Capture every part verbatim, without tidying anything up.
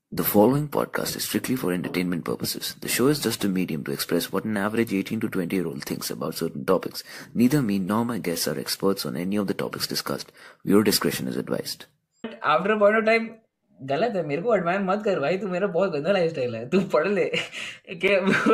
The following podcast is strictly for entertainment purposes. The show is just a medium to express what an average eighteen to twenty year old thinks about certain topics. Neither me nor my guests are experts on any of the topics discussed. Viewer discretion is advised. After point of time गलत है, मेरे को admire मत कर भाई, तू मेरा बहुत गंदा लाइफ स्टाइल है, तू पढ़ ले कि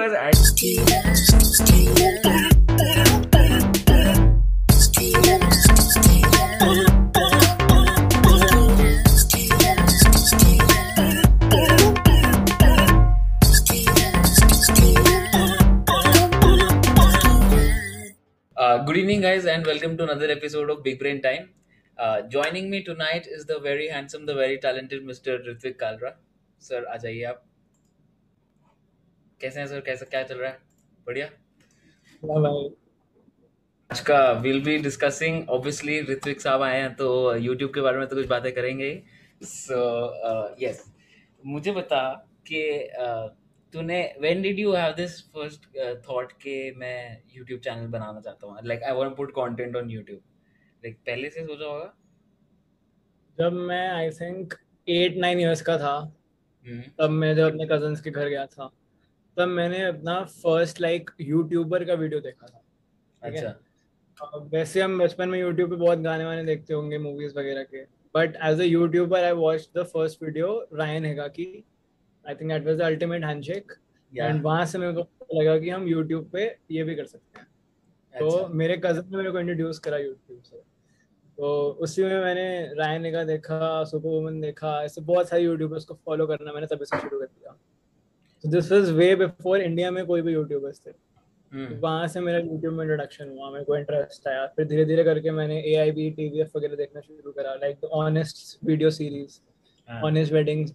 good evening guys and welcome to another episode of Big Brain Time. Uh, joining me tonight is the very handsome, the very talented Mister Ritvik Kalra. Sir, आ जाइए आप. कैसे हैं सर? कैसा क्या चल रहा है? बढ़िया. आज का we'll be discussing, obviously Ritwik साहब आए हैं तो YouTube के बारे में तो कुछ बातें करेंगे. So uh, yes, मुझे बता कि uh, तूने when did you have this first uh, thought कि मैं YouTube चैनल बनाना चाहता हूँ, like I want to put content on YouTube. Like पहले से सोचा होगा? जब मैं I think eight nine years का था, तब मैं जब अपने कजन्स के घर गया था, तब मैंने अपना फर्स्ट लाइक यूट्यूबर का वीडियो देखा था. अच्छा. वैसे हम बचपन में यूट्यूब पे बहुत गाने वाने देखते होंगे, मूवीज वगैरह के, but as a YouTuber I watch the first video Ryan Higa की. I think that was the ultimate handshake. And वहां से मेरे को लगा कि हम यूट्यूब पे ये भी कर सकते हैं. अच्छा. तो मेरे कजन ने मेरे को इंट्रोड्यूस करा यूट्यूब से, तो उसी में मैंने रायन हेगा देखा, सुपर वुमन देखा, ऐसे बहुत सारे यूट्यूबर्स को फॉलो करना मैंने तभी से शुरू कर दिया. तो this was way before India में कोई भी यूट्यूबर्स थे. hmm. तो वहाँ से मेरा यूट्यूब में इंट्रोडक्शन हुआ, मेरे को इंटरेस्ट आया. फिर धीरे धीरे करके मैंने A I B T V F वगैरह देखना शुरू करा, like the honest video series, honest weddings.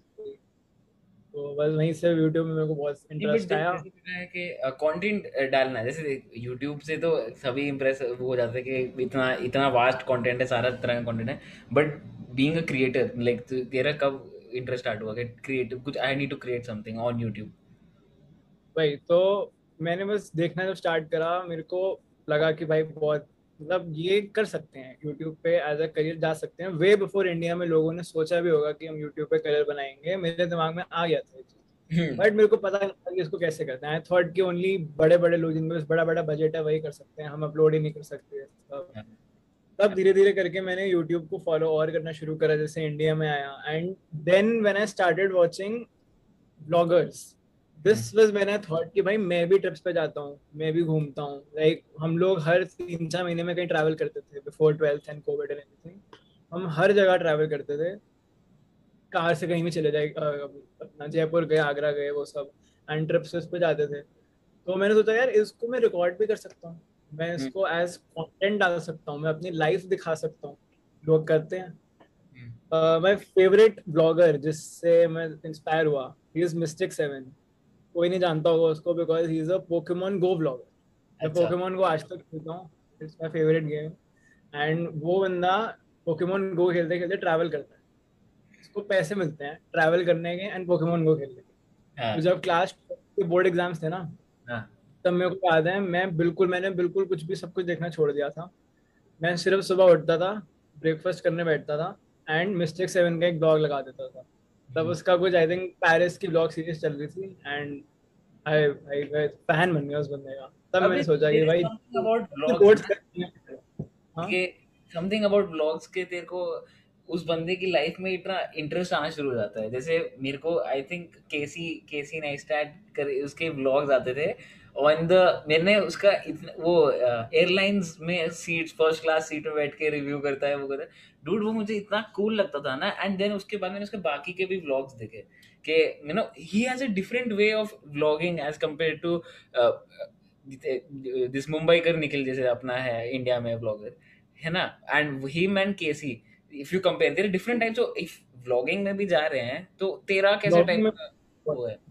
तो बस वहीं से यूट्यूब में मेरे को बहुत इंटरेस्ट आया कि कंटेंट डालना है. जैसे यूट्यूब से तो सभी इम्प्रेस हो जाते हैं कि इतना इतना वास्ट कंटेंट है, सारा तरह का कंटेंट है, but being a creator, like तेरा कब इंटरेस्ट स्टार्ट हुआ कि क्रिएटिव कुछ I need to create something on YouTube? भाई तो मैंने बस देखना जब स्टार्ट करा, मेरे को लगा कि भाई बहुत मतलब ये कर सकते हैं, यूट्यूब पे एज अ करियर जा सकते हैं. वे बिफोर इंडिया में लोगों ने सोचा भी होगा कि हम यूट्यूब पे करियर बनाएंगे, मेरे दिमाग में आ गया था, बट मेरे को पता नहीं था कि इसको कैसे करते हैं. आई थॉट कि ओनली बड़े बड़े लोग जिनके पास बड़ा बड़ा बजट है वही कर सकते हैं, हम अपलोड ही नहीं कर सकते. तब तब धीरे धीरे करके मैंने यूट्यूब को फॉलो और करना शुरू करा जैसे इंडिया में आया. And then when I started watching bloggers, this was when I thought कि भाई मैं भी ट्रिप्स पे जाता हूँ, मैं भी घूमता हूँ. लाइक हम लोग हर तीन चार महीने में कहीं ट्रैवल करते थे before twelfth and COVID and everything. हम हर जगह ट्रैवल करते थे, कार से कहीं भी चले जाए, अपना जयपुर गए, आगरा गए, वो सब, एंड ट्रिप्स पे जाते थे. तो मैंने सोचा यार इसको मैं रिकॉर्ड भी कर सकता हूँ, मैं इसको एज कंटेंट डाल सकता हूँ, मैं अपनी लाइफ दिखा सकता हूँ. लोग करते हैं. माय फेवरेट ब्लॉगर जिससे मैं इंस्पायर हुआ, ही इज मिस्टिक सेवन. कोई नहीं जानता होगा उसको because he is a Pokemon Go blogger. मैं पोकेमॉन गो आज तक खेलता हूँ, it's my favourite game. And वो बंदा पोकेमॉन गो खेलते खेलते ट्रैवल करता है, उसको पैसे मिलते हैं ट्रैवल करने के एंड पोकेमॉन गो खेलने के. तो जब क्लास के बोर्ड एग्जाम्स थे ना, तब मेरे को याद है मैं बिल्कुल मैंने बिल्कुल कुछ भी सब कुछ देखना छोड़ दिया था. मैं सिर्फ सुबह उठता था, ब्रेकफास्ट करने बैठता था एंड मिस्टिक सेवन का एक ब्लॉग लगा देता था. तब उसका कुछ आई थिंक पेरिस की ब्लॉग सीरीज चल रही थी एंड आई आई फैन बन गया उस बंदे का. तब मैंने सोचा कि भाई समथिंग अबाउट ब्लॉग्स के तेरे को उस बंदे की लाइफ में इतना इंटरेस्ट आना शुरू हो जाता है. जैसे मेरे को आई थिंक केसी केसी नेस्टैट कर उसके व्लॉग्स आते थे ऑन द, मैंने उसका इतना वो एयरलाइंस में सीट फर्स्ट क्लास सीट में बैठ के रिव्यू करता है, वो करता है. डूड वो मुझे इतना कूल लगता था ना. एंड देन उसके बाद मैंने उसके बाकी के भी व्लॉग्स देखे कि you know he has a different way of vlogging as compare to this Mumbai कर निखिल जैसे अपना है इंडिया में व्लॉगर है ना. And he man Casey, if you compare their different types of, if vlogging में भी जा रहे हैं तो तेरा कैसे टाइप का वो है?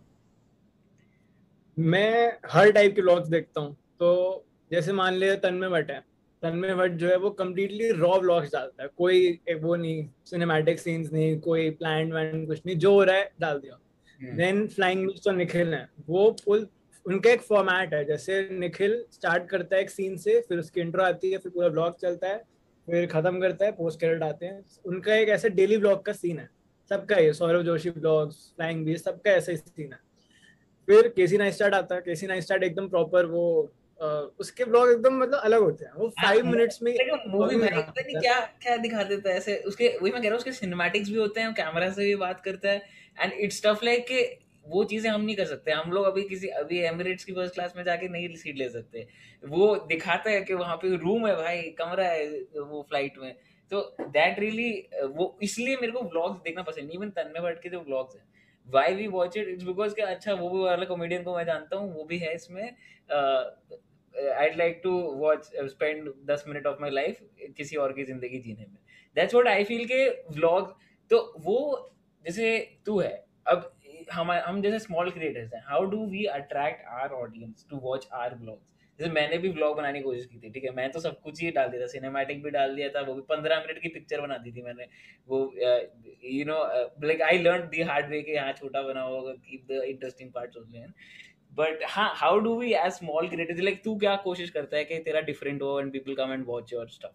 मैं हर टाइप के व्लॉग्स देखता हूँ. तो जैसे मान लिया तन्मय भट्ट है, तन्मय भट्ट जो है वो कम्प्लीटली रॉ व्लॉग्स डालता है, कोई वो नहीं, सिनेमैटिक सीन्स नहीं, कोई प्लान वैन कुछ नहीं, जो हो रहा है डाल दिया. देन फ्लाइंग मिस्टर निखिल है, वो फुल उनका एक फॉर्मेट है. जैसे निखिल स्टार्ट करता है एक सीन से, फिर उसकी इंट्रो आती है, फिर पूरा ब्लॉग चलता है, फिर खत्म करता है, पोस्ट क्रेडिट आते हैं. उनका एक ऐसे डेली ब्लॉग का सीन है. सबका ये Saurabh Joshi blogs, Flying Beast, सबका ऐसा ही सीन है। फिर केसी नाइस्टार्ट आता है। केसी नाइस्टार्ट एकदम प्रॉपर वो आ, उसके ब्लॉग एकदम मतलब अलग होते हैं। वो फाइव मिनट्स में मूवी में पता नहीं क्या क्या दिखा देता है ऐसे। उसके वही मैं कह रहा हूँ, उसके सिनेमैटिक्स भी होते हैं, कैमरा से भी बात करता है, एंड इट्स स्टफ लाइक कि वो चीजें हम नहीं कर सकते। हम लोग अभी किसी अभी एमिरेट्स की फर्स्ट क्लास में जाके नहीं सीट ले सकते। वो दिखाता है कि वहां पे रूम है भाई, कमरा है वो फ्लाइट में। तो दैट रियली, वो इसलिए मेरे को व्लॉग्स देखना पसंद नहीं। इवन तन्मय भट्ट के जो व्लॉग्स हैं, why we watch it, it's because कि अच्छा वो भी वाला कॉमेडियन को मैं जानता हूँ, वो भी है इसमें। I'd like to watch uh, spend दस मिनट ऑफ माई लाइफ किसी और की जिंदगी जीने में। दैट्स व्हाट आई फील के व्लॉग। तो वो जैसे तू है अब, हम हम जैसे स्मॉल क्रिएटर्स हैं, how do we attract our audience to watch our vlogs? जैसे मैंने भी व्लॉग बनाने की कोशिश की थी, ठीक है, मैं तो सब कुछ ही डाल दिया था, सिनेमैटिक भी डाल दिया था, वो भी पंद्रह मिनट की पिक्चर बना दी थी मैंने। वो you know like I learn the hard way कि यहाँ छोटा बना होगा, keep the interesting parts only. But हाँ, how do we as small creators, like तू क्या कोशिश करता है कि तेरा डिफरेंट हो and people come and watch your stuff?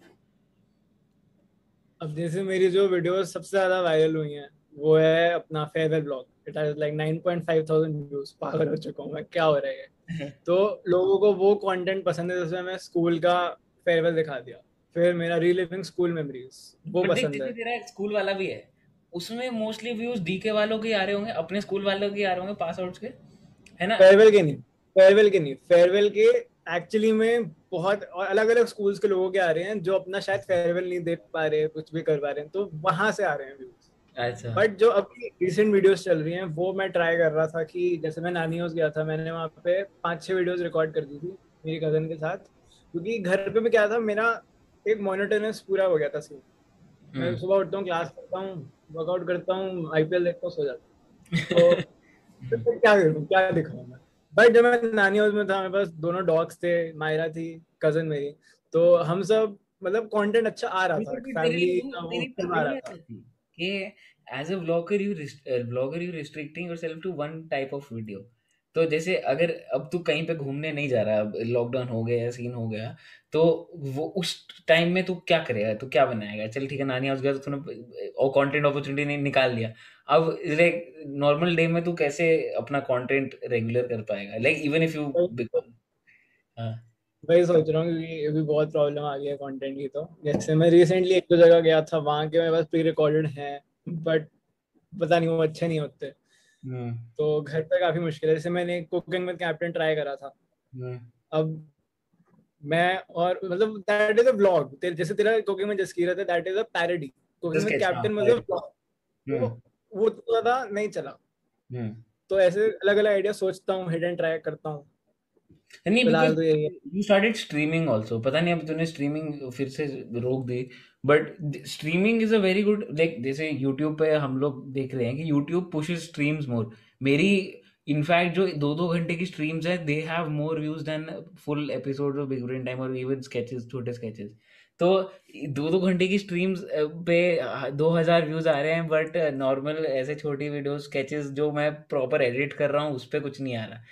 अब जैसे मेरी जो वीडियोस सबसे ज्यादा वायरल हुई हैं वो है अपना farewell blog. It has like nine point five thousand views. पागल हो चुका हूँ मैं, क्या हो रहा है। तो लोगों को वो कंटेंट पसंद है। जैसे मैं स्कूल का फेयरवेल दिखा दिया, फिर मेरा रीलिविंग स्कूल मेमोरीज वो But देख, पसंद है। जैसे तेरा स्कूल वाला भी है, उसमें मोस्टली व्यूज डीके वालों के आ रहे होंगे, अपने स्कूल वालों के आ रहे होंगे, पास आउट्स के, है ना? फेयरवेल के नहीं, फेयरवेल के नहीं, फेयरवेल के एक्चुअली में बहुत और अलग अलग स्कूल्स के लोगों के आ रहे हैं जो अपना शायद फेयरवेल नहीं देख पा रहे, कुछ भी कर पा रहे हैं, तो वहां से आ रहे हैं व्यूज। अच्छा। बट जो अभी रिसेंट वीडियोस चल रही हैं वो मैं ट्राई कर रहा था कि जैसे मैं नानी हाउस गया था, मैंने वहाँ पे पांच छह वीडियोस रिकॉर्ड कर दी थी मेरी कजन के साथ। क्योंकि घर पे मैं क्या था, मेरा एक मोनोटोनस पूरा हो गया था सीन। मैं सुबह उठता हूँ, क्लास करता हूँ, वर्कआउट करता हूँ, आईपीएल देखता हूँ, सो जाता हूँ। तो फिर क्या करूँ, क्या दिखाऊँ मैं। बट जब मैं नानी हाउस में था, मेरे पास दोनों डॉग्स थे, मायरा थी कजन मेरी, तो हम सब मतलब कंटेंट अच्छा आ रहा था, बिल्कुल भी तेरी फैमिली वो का वो तेरी फिल्म बात आ ही रहा ऐसा था। थी कि as a blogger you blogger you restricting yourself to one type of video. तो जैसे अगर अब तू कहीं पे घूमने नहीं जा रहा, लॉकडाउन हो गया या सीन हो गया, तो वो उस टाइम में तू क्या करेगा, तू क्या बनाएगा? चल ठीक है, नानी हाउस गया तो तूने और कंटेंट अपॉर्चुनिटी नहीं निकाल लिया। अब लाइक नॉर्मल डे में तू कैसे अपना कंटेंट रेगुलर कर पाएगा, like even if you become. हाँ। वही सोच रहा हूँ क्योंकि अभी बहुत प्रॉब्लम आ गई है कंटेंट की। तो जैसे मैं रिसेंटली एक दो जगह गया था, वहाँ के मेरे पास प्री रिकॉर्डेड हैं, बट पता नहीं वो अच्छे नहीं होते। हम्म। तो घर पे काफी मुश्किल है। जैसे मैंने कुकिंग विद कैप्टन ट्राई करा था। हम्म। अब मैं और मतलब दैट इज अ व्लॉग, जैसे तेरा कुकिंग में जसकीरत है, that is a parody. The cooking with sketch, हाँ, कैप्टन मतलब parody। व्लॉग, हम्म। तो वो तो ज्यादा नहीं चला। हम्म। तो ऐसे अलग अलग आइडिया सोचता हूँ, हिडन ट्राई करता हूँ। नहीं, फिलहाल बिकॉज तो यही है। यू स्टार्टेड स्ट्रीमिंग ऑल्सो, पता नहीं अब तूने स्ट्रीमिंग फिर से रोक दी। But streaming is a very good, like जैसे यूट्यूब पे हम लोग देख रहे हैं कि यूट्यूब पुशेस स्ट्रीम्स मोर। मेरी इनफैक्ट जो दो दो घंटे की स्ट्रीम्स है, they have more views than full episode of Big Brain Time और इवन स्केचेस, छोटे स्केचेस। तो दो दो घंटे की स्ट्रीम्स पे दो हजार व्यूज आ रहे हैं, बट नॉर्मल ऐसे छोटी वीडियो स्केचेस जो मैं प्रॉपर एडिट कर रहा हूँ उस पर कुछ नहीं आ रहा।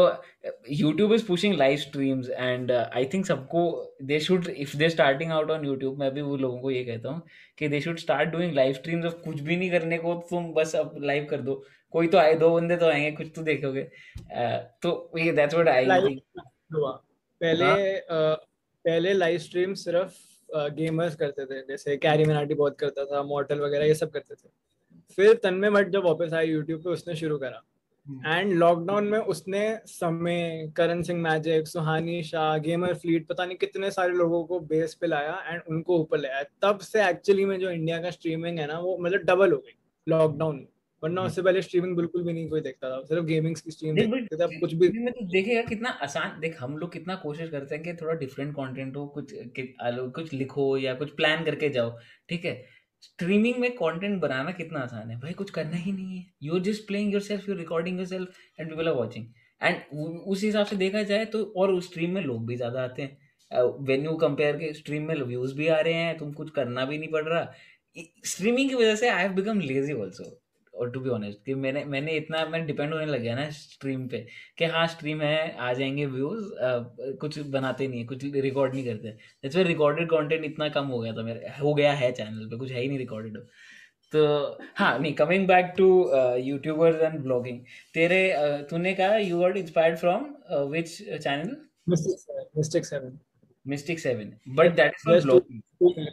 तो YouTube is pushing live streams and uh, I think सबको they should, if they're starting out on YouTube, मैं भी वो लोगों को ये कहता हूँ कि they should start doing live streams of कुछ भी नहीं करने को, तुम बस अब लाइव कर दो। कोई तो आए, दो बंदे तो आएंगे, कुछ तो देखोगे। uh, तो ये that's what I live think। हुआ पहले। हाँ। अ, पहले लाइव स्ट्रीम सिर्फ गेमर्स करते थे, जैसे कैरी मिनाटी बहुत करता था, मॉर्टल वगैरह ये सब करते थे। फिर तन्मय भट्ट जब वापस आया यूट्यूब पे, उसने शुरू करा। एंड लॉकडाउन में उसने Samay, Karan Singh magic, Suhani Shah, Gamer Fleet, पता नहीं कितने सारे लोगों को बेस पे लाया एंड उनको ऊपर लाया। तब से एक्चुअली में जो इंडिया का स्ट्रीमिंग है ना, वो मतलब डबल हो गई लॉकडाउन में। वरना उससे पहले स्ट्रीमिंग बिल्कुल भी नहीं कोई देखता था, सिर्फ गेमिंग की स्ट्रीम देख बट देखते थे। अब कुछ भी में तो देखेगा कितना आसान, देख हम लोग कितना कोशिश करते हैं कि थोड़ा डिफरेंट कंटेंट हो, कुछ कि, आलो, कुछ लिखो या कुछ प्लान करके जाओ, ठीक है। स्ट्रीमिंग में कंटेंट बनाना कितना आसान है भाई, कुछ करना ही नहीं है, you are just playing yourself, you are recording yourself and people are watching. And उस हिसाब से देखा जाए तो, और उस स्ट्रीम में लोग भी ज्यादा आते हैं, व्हेन यू कंपेयर के स्ट्रीम में व्यूज भी आ रहे हैं, तुम कुछ करना भी नहीं पड़ रहा। स्ट्रीमिंग की वजह से I have become lazy also, और टू बी ऑनेस्ट कि मैंने मैंने इतना मैं डिपेंड होने लग गया ना स्ट्रीम पे, कि हाँ स्ट्रीम है, आ जाएंगे व्यूज, कुछ बनाते नहीं है, कुछ रिकॉर्ड नहीं करते। दैट्स व्हाई रिकॉर्डेड कंटेंट इतना कम हो गया था मेरे, हो गया है चैनल पे, कुछ है ही नहीं रिकॉर्डेड। तो हाँ नहीं, coming back to YouTubers and blogging, तेरे uh, तूने कहा you got inspired from which channel? Mystic Seven, Mystic Seven. Mystic Seven, but that is for just blogging.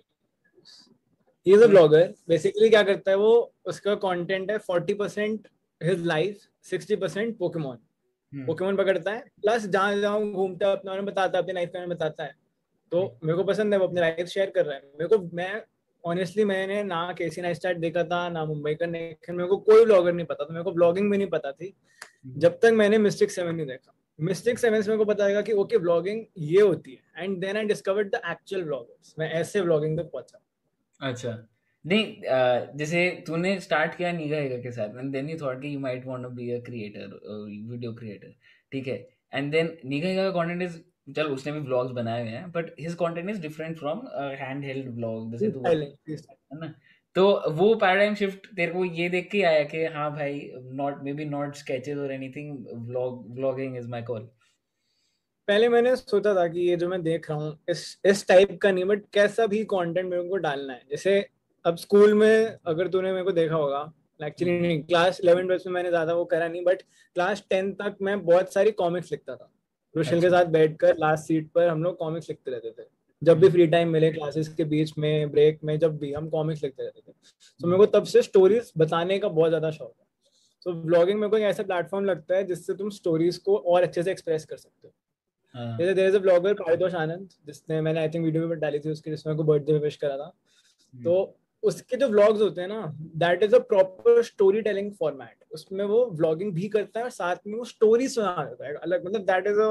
He is a blogger. Basically क्या करता है वो, उसका कंटेंट है forty percent his life, sixty percent Pokemon. Pokemon पकड़ता है, plus जहाँ जहाँ घूमता है अपने बारे में बताता है, अपनी लाइफ के बारे में बताता है। तो मेरे को पसंद है, वो अपनी लाइफ शेयर कर रहा है। मेरे को, मैं ऑनेस्टली मैंने ना केसी नाइस्टैट देखा था, ना मुंबई का नेक्स्ट, मेरे को कोई ब्लॉगर नहीं पता था, मेरे को ब्लॉगिंग भी नहीं पता थी जब तक मैंने मिस्टिक सेवन नहीं देखा। मिस्टिक सेवन से मेरे को पता लगा कि ओके ब्लॉगिंग ये होती है, and then I discovered the actual bloggers. मैं ऐसे ब्लॉगिंग तक पहुंचा। अच्छा, नहीं अ, जैसे तूने स्टार्ट किया निगा हिगा के साथ, एंड देन यू थॉट कि you might want to be a creator, video creator, ठीक है। एंड देन निगा हिगा का कंटेंट इज, चल उसने भी व्लॉग्स बनाए हुए हैं, but his content is different from handheld vlog, जैसे तू बता, है ना। तो वो पैराडाइम शिफ्ट तेरे को ये देख के आया कि हाँ भाई, not maybe not sketches और anything, vlog vlogging is my call? पहले मैंने सोचा था कि ये जो मैं देख रहा हूँ इस इस टाइप का नहीं, बट कैसा भी कंटेंट मेरे को डालना है। जैसे अब स्कूल में अगर तूने मेरे को देखा होगा, एक्चुअली नहीं, क्लास इलेवन ट्वेल्थ में मैंने ज्यादा वो करा नहीं, बट क्लास टेंथ तक मैं बहुत सारी कॉमिक्स लिखता था। रुशल के अच्छा। साथ बैठकर लास्ट सीट पर हम लोग कॉमिक्स लिखते रहते थे। जब भी फ्री टाइम मिले, क्लासेस के बीच में, ब्रेक में, जब भी हम कॉमिक्स लिखते रहते थे। तो मेरे को तब से स्टोरीज बताने का बहुत ज्यादा शौक है। तो ब्लॉगिंग मेरे को एक ऐसा प्लेटफॉर्म लगता है जिससे तुम स्टोरीज को और अच्छे से एक्सप्रेस कर सकते हो। हाँ। जैसे there is a blogger Paritosh Anand, जिसने, मैंने आई थिंक वीडियो भी डाली थी उसकी, जिसमें को बर्थडे में विश करा था। तो उसके जो व्लॉग्स होते हैं ना, that is a proper story telling format. उसमें वो व्लॉगिंग भी करता है और साथ में वो स्टोरी सुना देता है अलग, मतलब दैट इज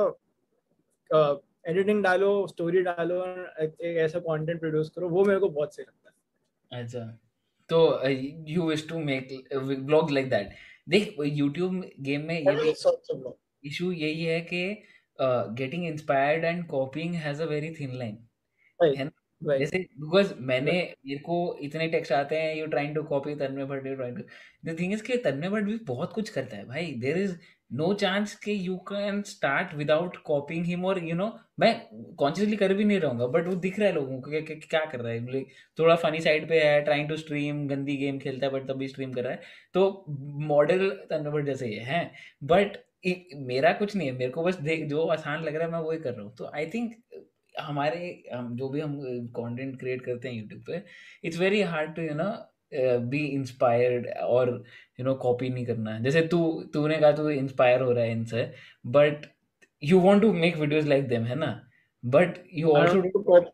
अ एडिटिंग डालो, स्टोरी डालो और एक एक ऐसा कंटेंट प्रोड्यूस करो, वो मेरे को बहुत सही लगता है। अच्छा, तो you wish to make vlog like that. देख यूट्यूब गेम में ये भी इशू यही है कि getting inspired and copying has a very thin line, है ना। राइट, जैसे बिकॉज मैंने, मेरे को इतने टेक्स्ट आते हैं, you trying to copy Tanmay Bhatt, you trying to, the thing is कि तन्मय भट्ट भी बहुत कुछ करता है भाई। देयर इज नो चांस कि you can start without copying him, और यू नो मैं कॉन्शियसली कर भी नहीं रहूंगा, बट वो दिख रहा है लोगों को कि कि- कि क्या कर रहा है, like, थोड़ा फनी साइड पे है, ट्राइंग टू स्ट्रीम, गंदी गेम खेलता है बट तब भी स्ट्रीम कर रहा है। तो मॉडल तन्मय भट्ट जैसे ही है, बट मेरा कुछ नहीं है, मेरे को बस देख जो आसान लग रहा है मैं वही कर रहा हूँ। तो आई थिंक हमारे, हम जो भी हम कंटेंट क्रिएट करते हैं यूट्यूब पे, it's very hard to you know be inspired और यू नो कॉपी नहीं करना है। जैसे तू तूने कहा तू इंस्पायर हो रहा है इनसे, but you want to make videos like them, है ना, but you I also, don't want to copy.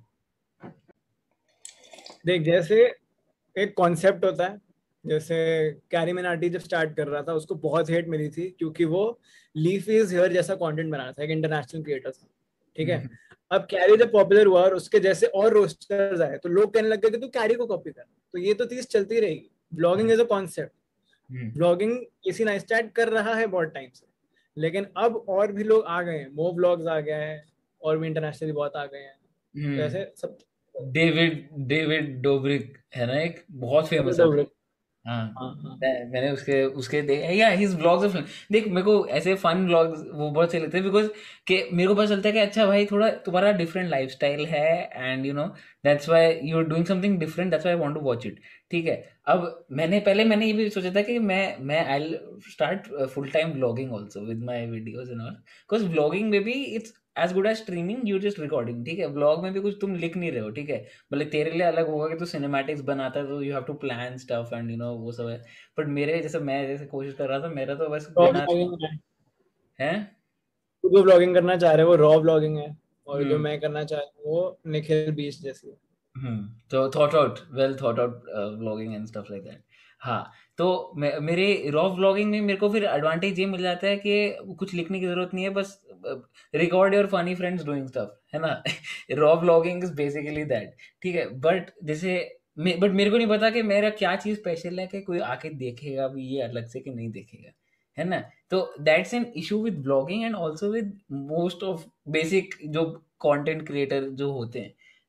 देख, जैसे एक कॉन्सेप्ट होता है, जैसे कैरी मिनाटी जब स्टार्ट कर रहा था उसको बहुत हेट मिली थी क्योंकि वो लीफ इज हेयर जैसा कंटेंट बना रहा था, एक इंटरनेशनल क्रिएटर था, ठीक है। अब कैरी जब पॉपुलर हुआ और उसके जैसे और रोस्टर्स आए तो लोग कहने लग गए कि तू कैरी को कॉपी कर। तो ये तो चीज चलती रहेगी। Blogging as a concept, blogging किसी नाइस्टैट कर रहा है बहुत टाइम से, लेकिन अब और भी लोग आ गए हैं, मो ब्लॉग्स आ गए हैं, और भी इंटरनेशनली बहुत आ गए हैं। तो ऐसे सब। डेविड डेविड डोब्रिक है ना, एक बहुत फेमस है। हाँ, हाँ हाँ, मैं- मैंने उसके उसके देखे या हिज व्लॉग्स ऑफ, देख मेरे को ऐसे फन व्लॉग्स वो बहुत सही लगते हैं, बिकॉज कि मेरे को पता चलता है कि अच्छा भाई थोड़ा तुम्हारा डिफरेंट लाइफस्टाइल है, and you know that's why you are doing something different, that's why I want to watch it, ठीक है। अब मैंने पहले मैंने ये भी सोचा था कि मैं मैं I will start full time vlogging also with my videos and all, because vlogging में भी it's as good as streaming, you just recording, ठीक है। व्लॉग में भी कुछ तुम लिख नहीं रहे हो, ठीक है। मतलब तेरे लिए अलग होगा कि तू सिनेमैटिक्स बनाता है, तो you have to plan stuff and you know वो सब है। बट मेरे जैसे, मैं जैसे कोशिश कर रहा था, मेरा तो बस रॉ बिना ब्लॉगिंग है। है। तू जो ब्लॉगिंग करना चाह रहे हो वो रॉ ब्लॉगिंग है, और जो हम्म मैं करना चाह रहा हूँ वो निखिल बीच जैसी है। हम्म तो thought out, well thought out vlogging and stuff like that. हाँ, तो मे- मेरे रॉ व्लॉगिंग में मेरे को फिर एडवांटेज ये मिल जाता है कि कुछ लिखने की जरूरत नहीं है, बस record your funny friends doing stuff, है ना। Raw vlogging is basically that, ठीक है। बट जैसे बट मेरे को नहीं पता कि मेरा क्या चीज स्पेशल है कि कोई आके देखेगा भी ये अलग से कि नहीं देखेगा, है ना। तो that's an issue with blogging and also with most of basic जो कंटेंट क्रिएटर जो होते हैं,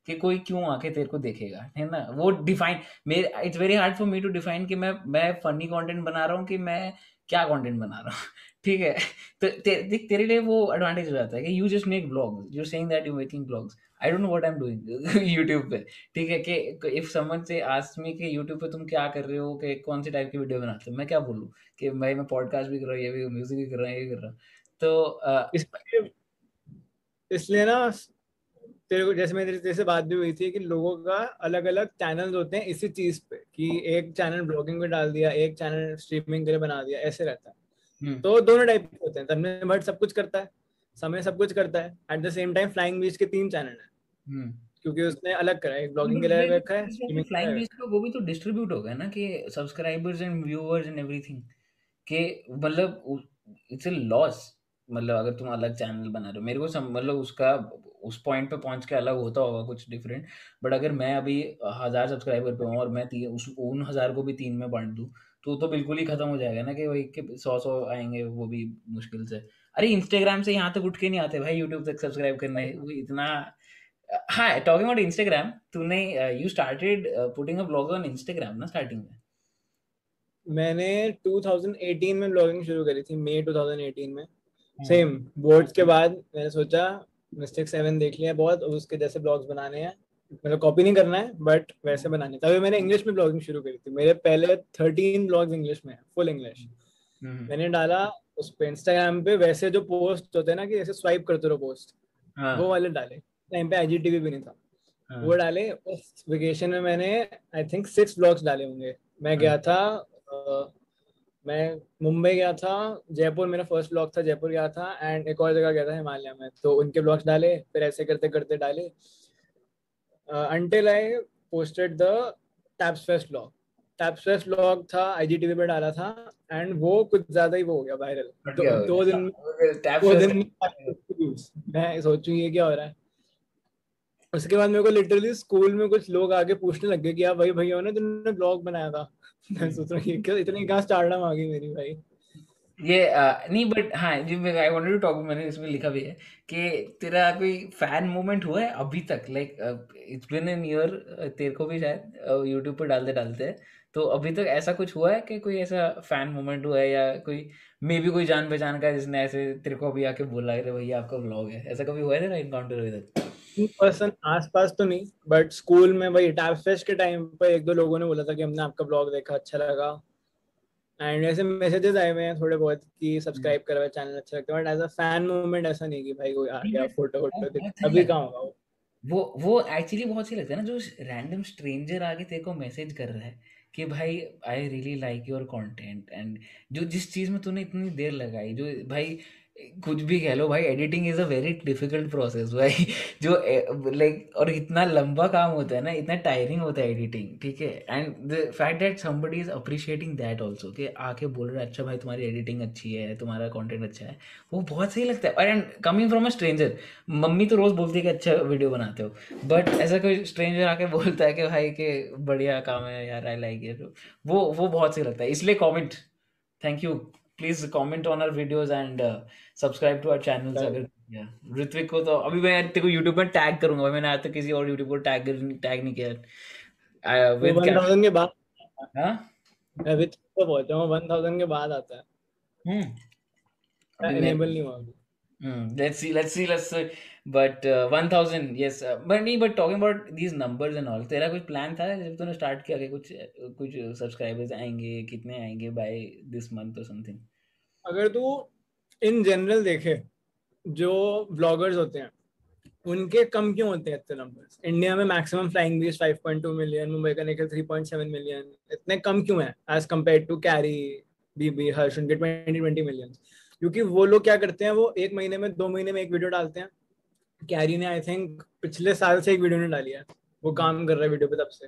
कि कोई क्यों आके तेरे को देखेगा, है ना? वो डिफाइन मेरे it's very hard for me to define कि मैं मैं फनी कंटेंट बना रहा हूँ कि मैं क्या कंटेंट बना रहा हूँ ठीक है। तो ते, देख तेरे लिए वो एडवांटेज हो जाता है कि you just make blogs, you are saying that you making blogs. I don't know what I am doing YouTube पे, ठीक है, कि इफ समवन से आस्क मी कि यूट्यूब पे तुम क्या कर रहे हो, कि कौन से टाइप की वीडियो बनाते हो, मैं क्या बोलूँ कि भाई मैं पॉडकास्ट भी कर रहा हूँ, ये भी म्यूजिक भी कर रहा हूँ, ये भी कर रहा हूँ। तो अ, इसलिए इसलिए ना तेरे को, जैसे मेरी तेरे से बात भी हुई थी कि लोगों का अलग अलग चैनल्स होते हैं इसी चीज पे, कि एक चैनल ब्लॉगिंग पे डाल दिया, एक चैनल स्ट्रीमिंग के लिए बना दिया, ऐसे रहता है। हम्म, तो दोनों टाइप के होते हैं। तन्मय भट्ट सब कुछ करता है, समय सब कुछ करता है, at the same time Flying Beast के तीन चैनल है, हम्म। क्योंकि उसने अलग करा है, एक ब्लॉगिंग के बट लिए ये अलग रखा है, स्ट्रीमिंग के लिए फ्लाइंग अलग बीच का वो भी तो डिस्ट्रीब्यूट हो गया ना, कि subscribers and viewers and everything, कि मतलब इट्स अ लॉस। मतलब अगर तुम अलग चैनल बना रहे हो, मेरे को सम, मतलब उसका उस पॉइंट पे पहुंच के अलग होता होगा कुछ डिफरेंट। बट अगर मैं अभी हजार सब्सक्राइबर पे हूँ और मैं ती, उस उन हजार को भी तीन में बांट दूँ, तो तो बिल्कुल ही खत्म हो जाएगा ना, कि भाई कि सौ सौ आएंगे वो भी मुश्किल से। अरे इंस्टाग्राम से यहाँ तक उठ के नहीं आते भाई यूट्यूब तक सब्सक्राइब करने, वो इतना। हाँ, टॉकिंग अबाउट इंस्टाग्राम, तूने you started putting a blog on Instagram ना स्टार्टिंग में? मैंने ट्वेंटी एटीन में ब्लॉगिंग शुरू करी थी, मई ट्वेंटी एटीन में। हम्म, सेम बोर्ड्स के बाद मैंने सोचा मिस्टेक सेवन देख लिया बहुत, और उसके जैसे ब्लॉग्स बनाने हैं, मतलब कॉपी नहीं करना है बट वैसे बनाने। तभी मैंने इंग्लिश में ब्लॉगिंग शुरू करी थी। मेरे पहले थर्टीन ब्लॉग्स इंग्लिश में है, फुल इंग्लिश। हम्म, मैंने डाला उस पे इंस्टाग्राम पे, वैसे जो पोस्ट होते हैं ना कि ऐसे स्वाइप करते रहो पोस्ट, वो हाँ, वाले डाले। टाइम पे आईजीटीवी भी नहीं था। वो हाँ, डाले। उस वेकेशन में मैंने आई थिंक सिक्स ब्लॉग्स डाले होंगे। मैं हाँ, गया था, अ, मैं मुंबई गया था, जयपुर मेरा फर्स्ट ब्लॉग था, जयपुर गया था, एंड एक और जगह गया था हिमालय में, तो उनके ब्लॉग्स डाले। फिर ऐसे करते करते डाले until I posted the taps fest blog. Taps fest blog था, आईजीटीवी पे डाला था, एंड वो कुछ ज्यादा ही वो हो गया वायरल। फट दो, गया दो दिन होगा टैप दो फर्स्ट। दिन में views। मैं सोचूं ये क्या हो रहा है। उसके बाद मेरे को लिटरली स्कूल में कुछ लोग आके पूछने लग गए कि आप वही भैया हो ना तुमने ब्लॉग बनाया था। मैं सोच रहा हूँ ये क्या, इतनी कहाँ स्टारडम आ गई मेरी भाई। ये अ, नहीं बट हाँ जी, मैं आई वांटेड टू टॉक, मैंने इसमें लिखा भी है कि तेरा कोई फैन मोमेंट हुआ है अभी तक, like it's been an year, तेरे को भी शायद यूट्यूब पर डालते डालते, तो अभी तक ऐसा कुछ हुआ है कि कोई ऐसा फैन मोमेंट हुआ है, या कोई मे बी कोई जान पहचान का जिसने ऐसे तेरे को अभी आके बोला है भैया आपका व्लॉग है, ऐसा कभी हुआ है तेरा इनकाउंटर अभी तक? इन पर्सन आसपास तो नहीं, बट स्कूल में वही टैब फेस्ट के टाइम पर एक दो लोगों ने बोला था कि हमने आपका ब्लॉग देखा, अच्छा लगा। एंड ऐसे मैसेजेस आए हुए हैं थोड़े बहुत कि हम्म। सब्सक्राइब करा हुआ चैनल, अच्छा लगता है, but as a fan movement ऐसा नहीं कि भाई कोई आ नहीं गया बट फोटो वो वोटो दिख, बहुत सही अभी लगता कहाँ है, होगा वो। वो वो एक्चुअली बहुत सही लगता है ना, जो रैंडम स्ट्रेंजर आके तेरे को मैसेज कर रहा है कि भाई I really like your content, and जो जिस चीज़ में तूने इतनी देर लगाई, जो भाई कुछ भी कह लो भाई, editing is a very difficult process भाई जो लाइक, और इतना लंबा काम होता है ना, इतना टायरिंग होता है एडिटिंग, ठीक है, and the fact that somebody is appreciating that also, कि आके बोल रहा है अच्छा भाई तुम्हारी एडिटिंग अच्छी है, तुम्हारा कंटेंट अच्छा है, वो बहुत सही लगता है। And coming from a stranger, mummy तो रोज बोलती है कि अच्छा वीडियो बनाते हो, बट ऐसा कोई स्ट्रेंजर आके बोलता है कि भाई के बढ़िया काम है यार, आई लाइक इट, वो वो बहुत सही लगता है। इसलिए comment, thank you, please comment on our videos and subscribe to our channels अगर। या ऋत्विक को तो अभी मैं तेरे को यूट्यूब में टैग करूंगा भाई, मैंने आज तक किसी और यूट्यूब को टैग टैग नहीं किया वो विद वन कैप। थाउजेंड के बाद, हाँ, मैं अभी तो पहुंचा हूँ, वन थाउजेंड के बाद आता है, हम्म, अभी मैं, इनेबल नहीं हुआ अभी। Hmm, let's see, let's see, let's see. But uh, one thousand, yes. Uh, but नहीं, but talking about these numbers and all, तेरा कुछ प्लान था जब तूने स्टार्ट किया कि कुछ कुछ सब्सक्राइबर्स आएंगे, कितने आएंगे बाय दिस मंथ और समथिंग? अगर तू इन जनरल देखे, जो ब्लॉगर्स होते हैं उनके कम क्यों होते हैं इतने नंबर्स। इंडिया में maximum Flying Beast five point two million, Mumbai का Nikhil three point seven million, इतने कम क्यों है as compare to Carry, BB, Harsh, उनके ट्वेंटी ट्वेंटी मिलियन। क्योंकि वो लोग क्या करते हैं, वो एक महीने में, दो महीने में एक वीडियो डालते हैं। कैरी ने आई थिंक पिछले साल से एक वीडियो नहीं डाली है, वो काम कर रहा है वीडियो पे तब से।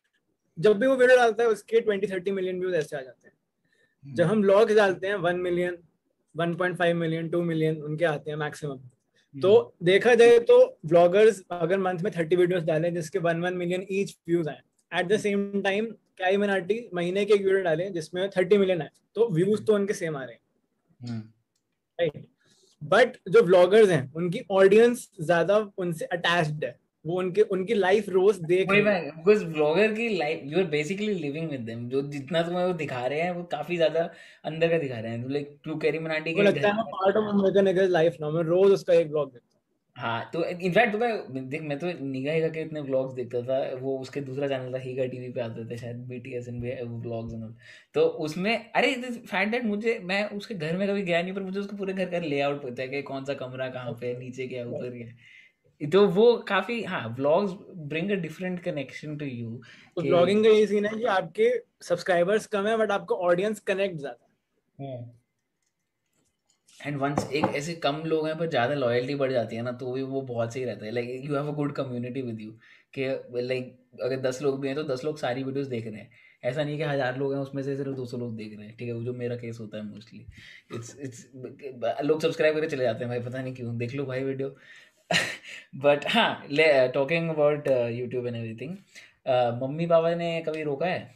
जब भी वो वीडियो डालता है उसके ट्वेंटी थर्टी मिलियन व्यूज ऐसे आ जाते हैं। जब हम ब्लॉग डालते हैं one million, one point five million, two million उनके आते हैं मैक्सिमम। तो देखा जाए तो ब्लॉगर्स अगर मंथ में थर्टी वीडियोस डालें जिसके one one million each views आए, at the same time CarryMinati महीने के एक वीडियो डालें जिसमें थर्टी मिलियन आए, तो व्यूज तो उनके सेम आ रहे हैं, राइट। बट जो व्लॉगर्स हैं उनकी ऑडियंस ज्यादा उनसे अटैच्ड है, वो उनके उनकी लाइफ रोज देख वही रहे मैं हैं। बिकॉज ब्लॉगर की life you are basically living with them, जो जितना तुम्हें वो दिखा रहे हैं वो काफी ज्यादा अंदर का दिखा रहे हैं, लाइक टू कैरी मनाटी वो के लगता है घर ना में। Part of American eggs life ना, मैं रोज उसका एक ब्लॉग देखता हाँ, तो इनफैक्ट तो मैं देख, मैं तो निगाह हिगा के इतने व्लॉग्स देखता था, वो उसके दूसरा चैनल था हिगा टीवी पे आते थे शायद, BTS and vlogs and all. तो उसमें अरे फैक्ट दैट मुझे, मैं उसके घर में कभी गया नहीं, पर मुझे उसके पूरे घर का लेआउट पता है कि कौन सा कमरा कहाँ पे है, नीचे क्या है, हूँ। ऊपर क्या है। तो वो काफी, हाँ, vlogs bring a different connection to you तो कि ब्लॉगिंग का ये सीन है कि आपके सब्सक्राइबर्स कम है बट आपका ऑडियंस कनेक्ट ज्यादा एंड वंस एक ऐसे कम लोग हैं पर ज़्यादा लॉयल्टी बढ़ जाती है ना, तो भी वो बहुत सही रहता है, like you have a good community with you, कि लाइक अगर दस लोग भी हैं तो दस लोग सारी वीडियोस देख रहे हैं, ऐसा नहीं कि हज़ार लोग हैं उसमें से सिर्फ दो सौ लोग देख रहे हैं, ठीक है, वो जो मेरा केस होता है मोस्टली। इट्स इट्स लोग सब्सक्राइब करके चले जाते हैं भाई, पता नहीं क्यों, देख लो भाई वीडियो। बट हाँ, talking about YouTube and everything, mummy papa ने कभी रोका है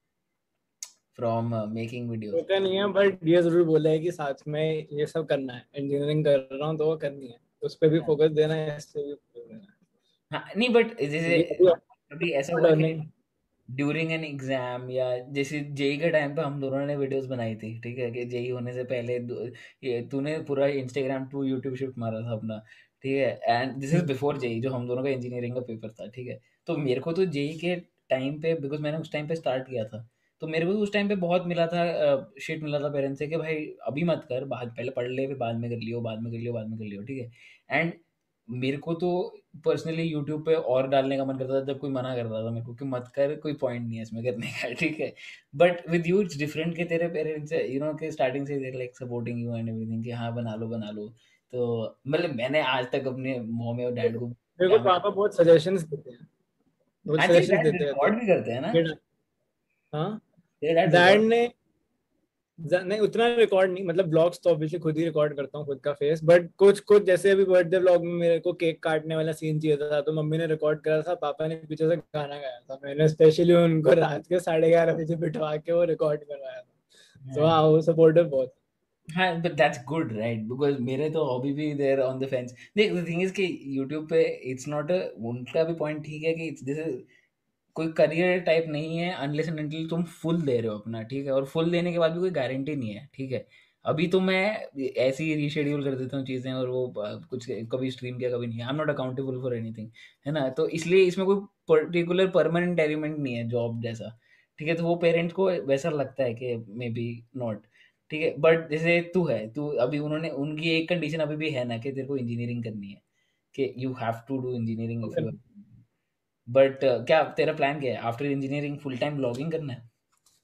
फ्रॉम मेकिंग वीडियोस? रोका नहीं है, बट ये जरूर बोला है कि साथ में ये सब करना है, इंजीनियरिंग कर रहा हूँ तो वो करनी है, उस पर भी फोकस देना है, इस पे भी फोकस देना है, हाँ नहीं, बट जैसे क्योंकि अभी कभी ऐसा हुआ कि लर्निंग। ड्यूरिंग एन एग्जाम, या जैसे जेई के टाइम पे हम दोनों ने वीडियोस बनाई थी, ठीक है, कि जेई होने से पहले दो- ये तूने पूरा इंस्टाग्राम टू यूट्यूब शिफ्ट मारा था अपना, ठीक है, and this is before JEE, जो हम दोनों का इंजीनियरिंग का पेपर था, ठीक है। तो मेरे को तो जेई के टाइम पे, बिकॉज मैंने उस टाइम पे स्टार्ट किया था, तो मेरे को उस टाइम पे बहुत मिला था, शिट मिला था पेरेंट्स से कि भाई अभी मत कर, बाद पहले पढ़ ले, फिर बाद में कर लियो, बाद में कर लियो, बाद में कर लियो, ठीक है। एंड मेरे को तो पर्सनली यूट्यूब पे और डालने का मन करता था जब कोई मना कर रहा था मेरे को कि मत कर, कोई पॉइंट नहीं है इसमें करने का, ठीक है। But with you it's different, कि तेरे पेरेंट्स यू नो कि स्टार्टिंग से they're like supporting you and everything, कि हाँ बना लो बना लो। तो मतलब मैंने आज तक अपने मम्मी और डैड को मेरे को कैमरा, पापा बहुत सजेशंस देते हैं, बहुत आई थिंक सजेशंस डैड देते रहते रिकॉर्ड हैं। भी करते हैं ना, ये डा- हाँ, तेरे डैड डैड रिकॉर्ड? ने ज- नहीं उतना रिकॉर्ड नहीं, मतलब ब्लॉग्स तो ऑब्वियसली खुद ही रिकॉर्ड करता हूँ खुद का फेस, बट कुछ कुछ जैसे अभी बर्थडे ब्लॉग में मेरे को केक काटने वाला सीन चाहिए था तो मम्मी ने रिकॉर्ड करा था, पापा ने पीछे से गाना गाया था, मैंने स्पेशली उनको रात के साढ़े ग्यारह बजे बिठवा के वो रिकॉर्ड करवाया था। तो हाँ, वो सपोर्टिव बहुत। हाँ, but that's good right, because मेरे तो हॉबी भी देयर ऑन द फेंस। देख द थिंग इज कि यूट्यूब पे इट्स नॉट अ, उनका भी पॉइंट ठीक है कि दिस इज कोई करियर टाइप नहीं है अनलेस एंड अनटिल तुम फुल दे रहे हो अपना, ठीक है, और फुल देने के बाद भी कोई गारंटी नहीं है, ठीक है। अभी तो मैं ऐसे ही रीशेड्यूल कर देता हूँ चीज़ें, और वो अ, कुछ कभी स्ट्रीम किया कभी नहीं, I am not accountable for anything, है ना, तो इसलिए इसमें कोई पर्टिकुलर परमानेंट एलिमेंट नहीं है जॉब जैसा, ठीक है। तो वो पेरेंट्स को वैसा लगता है कि मे बी नॉट, ठीक है। बट जैसे तू है, तू अभी, उन्होंने उनकी एक कंडीशन अभी भी है ना कि तेरे को इंजीनियरिंग करनी है, कि you have to do engineering if you, but क्या तेरा प्लान क्या है after engineering, full time blogging करना है?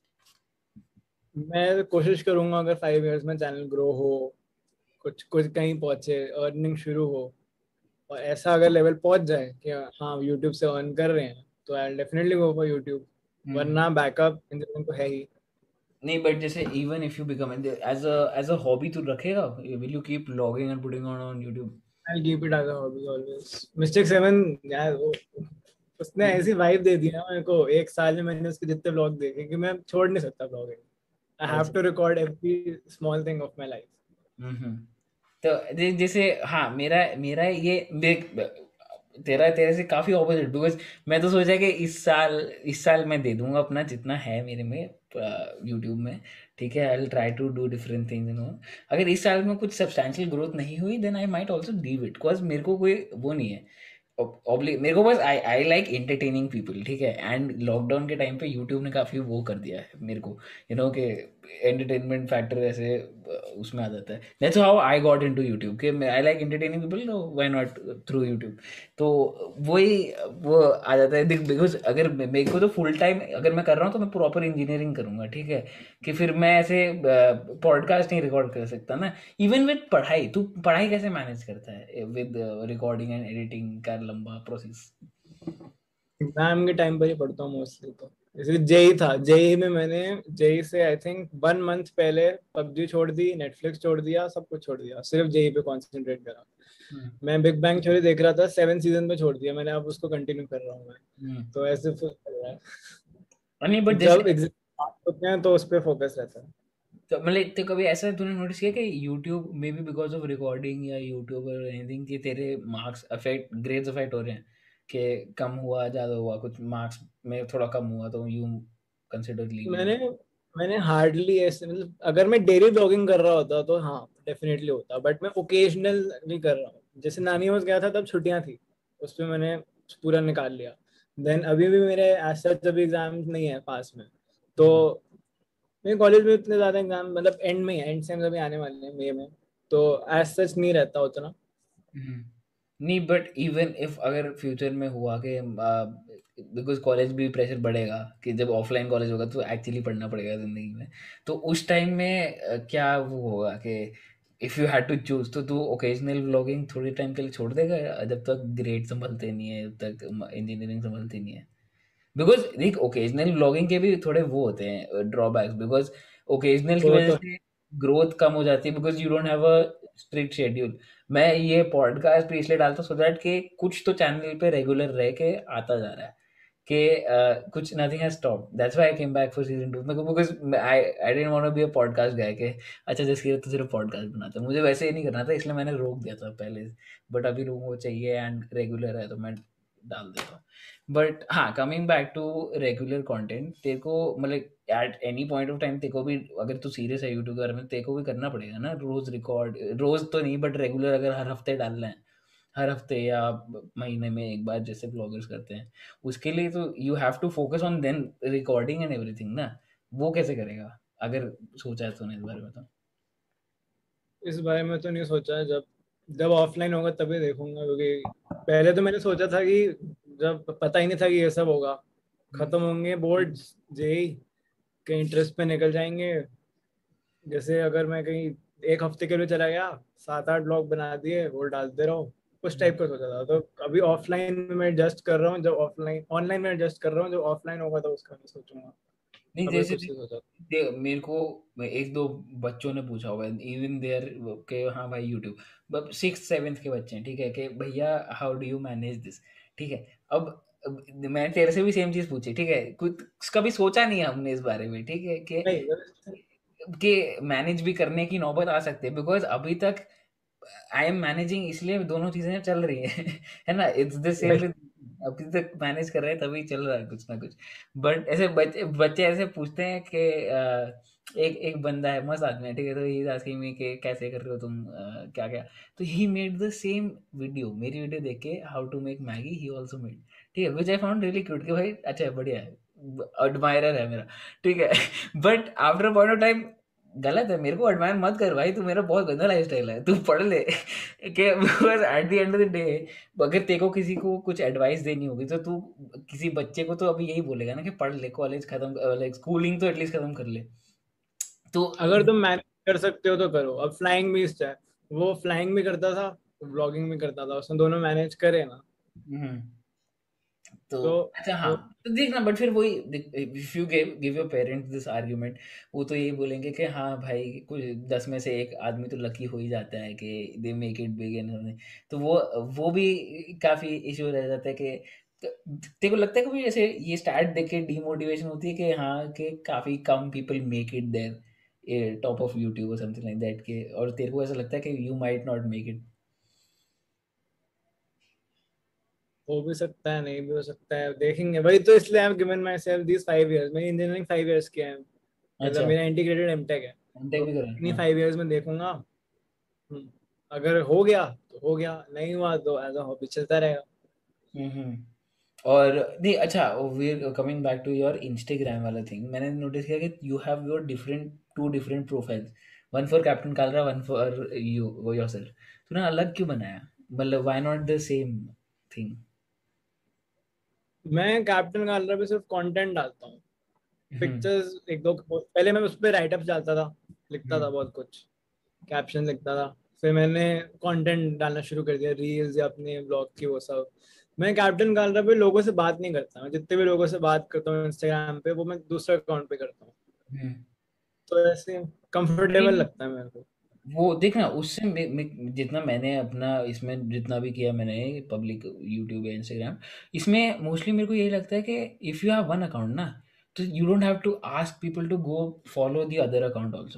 मैं कोशिश करूंगा अगर फाइव इयर्स में चैनल ग्रो हो, कुछ कुछ कहीं पहुंचे, अर्निंग शुरू हो, और ऐसा अगर लेवल पहुंच जाए कि हाँ यूट्यूब से अर्न कर रहे हैं, तो I definitely go for YouTube, hmm. वरना बैकअप इंजीनियरिंग तो है ही। नहीं, बट जैसे even if you become as a as a hobby तू रखेगा, will you keep blogging and putting on on YouTube? I'll keep it as a hobby always. Mistake seven यार, वो उसने ऐसी वाइब दे दी ना मेरे को, एक साल में मैंने उसके जितने ब्लॉग देखे कि मैं छोड़ नहीं सकता ब्लॉगिंग। आई हैव अच्छा। To record every small thing of my life. Hmm. तो जै- जैसे हाँ, मेरा मेरा ये देख, तेरा तेरे से काफ़ी ऑपोजिट, बिकॉज मैं तो सोचा कि इस साल इस साल मैं दे दूंगा अपना जितना है मेरे में यूट्यूब में, ठीक है, I will try to do different things, you know. अगर इस साल में कुछ सब्सटैंशियल ग्रोथ नहीं हुई then I might also leave it, because मेरे को कोई वो नहीं है ऑब्लि मेरे को बस I I like entertaining people, ठीक है। एंड लॉकडाउन के टाइम पे यूट्यूब ने काफ़ी वो कर दिया है मेरे को, यू नो, कि एंटरटेनमेंट फैक्टर ऐसे अ, उसमें आ जाता है। That's how I got into YouTube, कि आई लाइक एंटरटेनिंग पीपल, तो व्हाई नॉट थ्रू यूट्यूब। तो वही वो आ जाता है देख, बिकॉज अगर मे- मेरे को तो फुल टाइम अगर मैं कर रहा हूँ तो मैं प्रॉपर इंजीनियरिंग करूँगा, ठीक है, कि फिर मैं ऐसे पॉडकास्ट नहीं रिकॉर्ड कर सकता ना। इवन विद पढ़ाई, तू पढ़ाई कैसे मैनेज करता है विद रिकॉर्डिंग एंड एडिटिंग का लंबा प्रोसेस? एग्जाम के टाइम पर ही पढ़ता हूँ मोस्टली, तो जैसे जेई था, जेई में मैंने जेई से आई थिंक वन मंथ पहले पबजी छोड़ दी, नेटफ्लिक्स छोड़ दिया, सब कुछ छोड़ दिया, सिर्फ जेई पे कंसंट्रेट करा। हम्म। मैं बिग बैंग थ्योरी देख रहा था, सेवन सीजन पे छोड़ दिया मैंने, अब उसको कंटिन्यू कर रहा हूँ मैं। हम्म। तो ऐसे फिर चल रहा है। नहीं, बट जब जैसे एग्जाम होते हैं तो उस पर फोकस रहता है। तो मतलब तो कभी ऐसा तूने नोटिस किया कि YouTube may be because of recording या यूट्यूब और एनीथिंग, कि तेरे मार्क्स अफेक्ट, ग्रेड्स अफेक्ट हो रहे हैं? कि कम हुआ ज़्यादा हुआ, कुछ मार्क्स में थोड़ा कम हुआ तो यू कंसिडर लीविंग? मैंने मैंने हार्डली ऐसे, मतलब अगर मैं डेली ब्लॉगिंग कर रहा होता तो हाँ डेफिनेटली होता, बट मैं ओकेजनल भी कर रहा हूँ। जैसे नानी हाउस गया था तब छुट्टियां थी, उस पर मैंने पूरा निकाल लिया। देन अभी भी मेरे एज सच अभी एग्जाम नहीं है पास में, तो मेरे कॉलेज में इतने ज्यादा एग्जाम मतलब एंड में एंड सेम्स अभी आने वाले हैं मई में, तो एज सच नहीं रहता उतना। हम्म। नहीं, बट इवन इफ अगर फ्यूचर में हुआ कि बिकॉज कॉलेज भी प्रेशर बढ़ेगा कि जब ऑफलाइन कॉलेज होगा तो एक्चुअली पढ़ना पड़ेगा ज़िंदगी में, तो उस टाइम में अ, क्या वो होगा कि if you had to choose, तो तू ओकेजनल व्लॉगिंग थोड़ी टाइम के लिए छोड़ देगा जब तक ग्रेड संभलते नहीं है, जब तक इंजीनियरिंग संभलती नहीं है? बिकॉज देख, ओकेजनल व्लॉगिंग के भी थोड़े वो होते हैं ड्रॉबैक्स, बिकॉज ओकेजनल की वो वजह तो से ग्रोथ कम हो जाती है, because you don't have a strict schedule. मैं ये पॉडकास्ट भी इसलिए डालता हूँ सो दैट कि कुछ तो चैनल पे रेगुलर रह के आता जा रहा है कि uh, कुछ nothing has stop, that's why I came back for season two, because I I didn't want to be a podcast guy के अच्छा जैसे तो सिर्फ पॉडकास्ट बनाता है, मुझे वैसे ही नहीं करना था, इसलिए मैंने रोक दिया था पहले। बट अभी लोगों को चाहिए एंड रेगुलर है तो मैं डाल देता हूँ। बट हाँ, coming back to regular content, तेरे को मतलब at any point of time तेरे को भी, अगर तू सीरियस है यूट्यूब के बारे में, तेरे को भी करना पड़ेगा ना रोज रिकॉर्ड, रोज तो नहीं बट रेगुलर, अगर हर हफ्ते डालना है, हर हफ्ते या महीने में एक बार जैसे ब्लॉगर्स करते हैं, उसके लिए तो you have to focus on then recording and everything ना। वो कैसे करेगा अगर सोचा है तूने इस बारे में? तो इस बारे में तो नहीं सोचा है, जब जब ऑफलाइन होगा तभी देखूंगा, क्योंकि पहले तो मैंने सोचा था कि जब पता ही नहीं था कि ये सब होगा, खत्म होंगे बोर्ड्स जेई के इंटरेस्ट पे निकल जाएंगे, जैसे अगर मैं कहीं एक हफ्ते के लिए चला गया, सात आठ ब्लॉग बना दिए वो डालते रहो, उस टाइप का सोचा था। तो अभी ऑफलाइन में मैं एडजस्ट कर रहा हूँ, जब ऑफलाइन ऑनलाइन में एडजस्ट कर रहा हूँ, जब ऑफलाइन होगा तो उसका नहीं सोचूंगा। नहीं, अभी जैसे कुछ नहीं सोचा। दे, मेरे को एक दो बच्चों ने पूछा हुआ है इवन देयर के हाँ भाई यूट्यूब, सिक्स सेवेंथ के बच्चे हैं, ठीक है, कि भैया how do you manage this, ठीक है। अब अब मैंने तेरे से भी सेम चीज पूछी, ठीक है, कुछ कभी सोचा नहीं है हमने इस बारे में, ठीक है, कि नहीं, कि मैनेज भी करने की नौबत आ सकती है, बिकॉज अभी तक आई एम मैनेजिंग, इसलिए दोनों चीजें चल रही हैं है ना, इट्स द सेम वही विद, अभी तक मैनेज कर रहे हैं तभी चल रहा है कुछ ना कुछ। बट ऐसे बच्चे बच्चे ऐसे पूछते हैं कि अ, एक एक बंदा है, मस्त आदमी है, ठीक है, तो ही आस्किंग मी कि कैसे कर रहे हो तुम, अ, क्या क्या, तो he made the same video, मेरी वीडियो देख के, how to make Maggi, he also made, ठीक है, which I found really cute कि भाई अच्छा बढ़िया है, एडमायरर है मेरा, ठीक है। But after point of time गलत है, मेरे को एडमायर मत कर भाई, तू मेरा बहुत गंदा लाइफ स्टाइल है, तू पढ़ ले कि because at the end of the day अगर तेरे को किसी को कुछ एडवाइस देनी होगी तो तू किसी बच्चे को तो अभी यही बोलेगा ना कि पढ़ ले, कॉलेज खत्म, लाइक स्कूलिंग तो एटलीस्ट खत्म कर ले। तो अगर तुम मैनेज कर सकते हो तो करो। अब फ्लाइंग भी इससे है, वो फ्लाइंग भी करता था, ब्लॉगिंग भी करता था, उसने दोनों मैनेज करे ना। हम्म, तो तो अच्छा हाँ, वो तो देखना, बट फिर वही, if you give give your parents this argument, वो तो यही बोलेंगे कि हाँ भाई कुछ दस में से एक आदमी तो लकी हो ही जाता है कि they make it big and, तो वो वो भी काफी इशू रह जाता है कि तो तेरे को लगता है कि ऐसे ये स्टैट देख के डीमोटिवेशन होती है कि हाँ कि काफी कम people make it their top of YouTube और समथिंग लाइक दैट के, और तेरे को ऐसा लगता है कि you might not make it? हो भी सकता है, नहीं भी हो सकता है, देखेंगे। वही तो इसलिए I am given myself this five years. मैंने इंजीनियरिंग फाइव इयर्स किया है, मतलब अच्छा, मेरा इंटीग्रेटेड एमटेक है। एमटेक तो भी करा? इन्हीं हाँ। फाइव इयर्स में देखूंगा। हम्म, अगर हो गया तो हो गया, नहीं हुआ तो एज अ हॉबी चलता रहेगा। हम्म हम्म। और नहीं, अच्छा, we coming back to your Instagram वाला थिंग, मैंने नोटिस किया कि you have your different two different profiles, one for captain Kalra, one for you वो योरसेल्फ, तूने अलग क्यों बनाया? मतलब why not the same thing? मैं कैप्टन गालरा पे सिर्फ कंटेंट डालता हूँ, हम्म पिक्चर्स एक दो। पहले मैं उस पर राइटअप डालता था, लिखता था हम्म बहुत कुछ, कैप्शन लिखता था। फिर मैंने कंटेंट डालना शुरू कर दिया, रील्स या अपने ब्लॉग की वो सब। मैं कैप्टन गालरा पे लोगों से बात नहीं करता, मैं जितने भी लोगों से बात करता हूँ इंस्टाग्राम पे वो मैं दूसरे अकाउंट पे करता हूँ। हम्म। तो ऐसे नहीं कंफर्टेबल नहीं, लगता है मेरे को। वो देखना उससे मे, मे, जितना मैंने अपना इसमें जितना भी किया मैंने पब्लिक यूट्यूब या इंस्टाग्राम, इसमें मोस्टली मेरे को यही लगता है कि if you have one account ना, तो you don't have to ask people to go follow the other account also,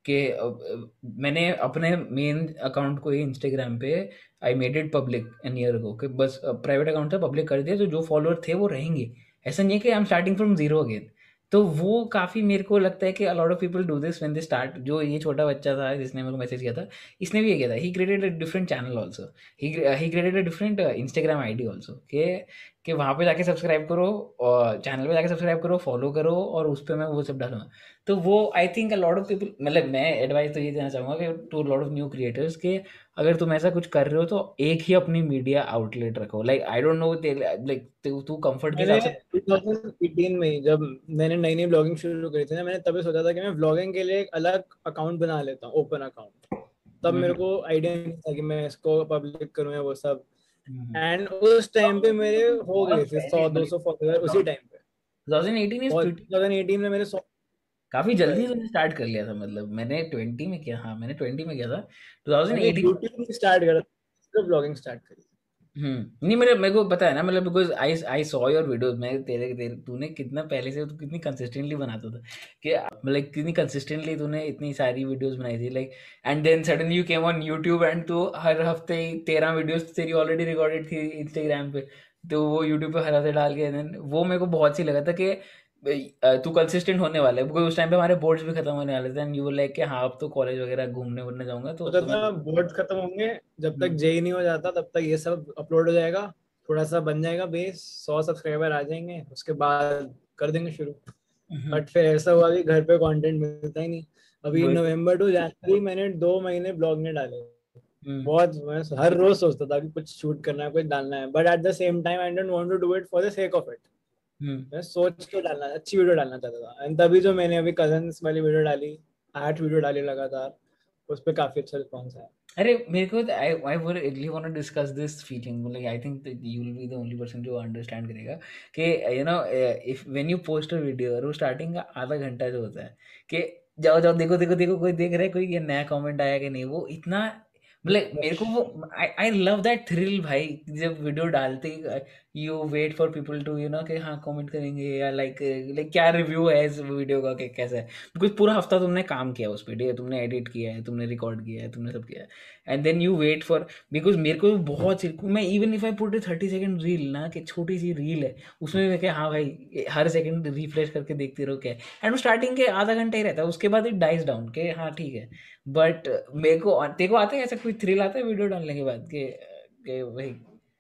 कि अ, अ, मैंने अपने मेन अकाउंट को ही इंस्टाग्राम पे I made it public an year ago कि बस प्राइवेट अकाउंट था, पब्लिक कर दिया, तो जो फॉलोअर थे वो रहेंगे। ऐसा नहीं है कि I am starting from zero again. तो वो काफ़ी मेरे को लगता है कि a lot of people do this when they start. जो ये छोटा बच्चा था जिसने मेरे को मैसेज किया था, इसने भी ये किया था। He created a different channel also, he he created a different Instagram ID also, कि कि वहाँ पे जाके सब्सक्राइब करो और चैनल पे जाके सब्सक्राइब करो, फॉलो करो, और उस पे मैं वो सब डालूंगा। तो वो I think a lot of people, मतलब मैं एडवाइस तो ये देना चाहूँगा कि to lot of new creators के, अगर तुम ऐसा कुछ कर रहे हो तो एक ही अपनी मीडिया आउटलेट रखो। Like I don't know, like तू तू कंफर्ट के मैंने हिसाब से। ट्वेंटी एटीन में ही जब मैंने नई नई ब्लॉगिंग शुरू करी थी ना, मैंने तभी सोचा था कि मैं ब्लॉगिंग के लिए एक अलग अकाउंट बना लेता हूँ, ओपन अकाउंट। तब मेरे हम्म, को आइडिया नहीं था कि मैं इसको पब्लिक करूँ या वो सब। हम्म। एंड उस टाइम पे मेरे हो बहुत गए थे पहले, सौ दो सौ फॉलोअर उसी टाइम पे। ट्वेंटी एटीन इज और प्रीटी। ट्वेंटी एटीन में मेरे सौ। काफी जल्दी तुमने स्टार्ट कर लिया था। मतलब मैंने ट्वेंटी में किया, हाँ मैंने ट्वेंटी में किया था, मैंने ट्वेंटी एटीन। यूट्यूब में स्टार्ट करा, सिर्फ ब्लॉगिंग स्टार्ट करी। हम्म, नहीं मेरे मेरे को पता है ना, मतलब because I I saw your videos. मैं तेरे तेरे तूने कितना पहले से, तू कितनी कंसिस्टेंटली बनाता था, कि मतलब कितनी कंसिस्टेंटली तूने इतनी सारी वीडियोस बनाई थी, like. And then suddenly you came on YouTube and तू हर हफ्ते तेरह वीडियोस तेरी ऑलरेडी रिकॉर्डेड थी इंस्टाग्राम पे, तो वो यूट्यूब पे हर हफ्ते डाल के, देन वो मेरे को बहुत सी लगा था कि अ, तू कंसिस्टेंट होने वाला है। बिकॉज उस टाइम पे हमारे बोर्ड्स भी खत्म होने वाले थे, एंड यू वर लाइक कि हाँ अब तो कॉलेज वगैरह घूमने वूमने जाऊंगा, तो सोचा तो मैं। था बोर्ड खत्म होंगे, जब तक हम्म, जेई नहीं हो जाता तब तक ये सब अपलोड हो जाएगा, थोड़ा सा बन जाएगा बेस, सौ सब्सक्राइबर आ जाएंगे, उसके बाद कर देंगे शुरू। हम्म, बट फिर ऐसा हुआ कि घर पे कंटेंट मिलता ही नहीं। अभी वही। नवंबर टू जनवरी मैंने दो महीने ब्लॉग नहीं डाले। हम्म, बहुत, मैं हर रोज सोचता था कि कुछ शूट करना है, कुछ डालना है, but at the same time I don't want to do it for the sake of it. Hmm. मैं सोच के डालना, अच्छी वीडियो डालना चाहता था, एंड तभी जो मैंने अभी कजन्स वाली वीडियो डाली, आठ वीडियो डाली लगातार, उस पर काफी अच्छा रिस्पॉन्स आया। अरे मेरे को I I would really want to discuss this feeling. Like I think you will be the only person जो अंडरस्टैंड करेगा कि you know, if when you post a video, और वो स्टार्टिंग का आधा घंटा जो होता है कि जाओ जाओ देखो देखो देखो कोई देख रहा है, कोई ये नया कमेंट आया कि नहीं, वो इतना, मतलब मेरे को वो I I love that thrill भाई। जब वीडियो डालते ही you wait for people to you know कि हाँ कमेंट करेंगे, या लाइक लाइक क्या रिव्यू है इस वीडियो का, कि कैसा है। बिकॉज पूरा हफ्ता तुमने काम किया उस पर, ठीक है, तुमने एडिट किया है, तुमने रिकॉर्ड किया है, तुमने सब किया है, and then you wait for. Because मेरे को बहुत सी, मैं even if I put a thirty second reel ना, कि छोटी सी रील है, उसमें मैं क्या, हाँ भाई हर सेकंड रिफ्रेश करके देखते रहो क्या है, एंड वो स्टार्टिंग के आधा घंटा ही रहता है, उसके बाद इट डाइज डाउन के हाँ ठीक है। बट मेरे को, तेरे को आता है ऐसा कोई थ्रिल आता है वीडियो डालने के बाद के के भाई?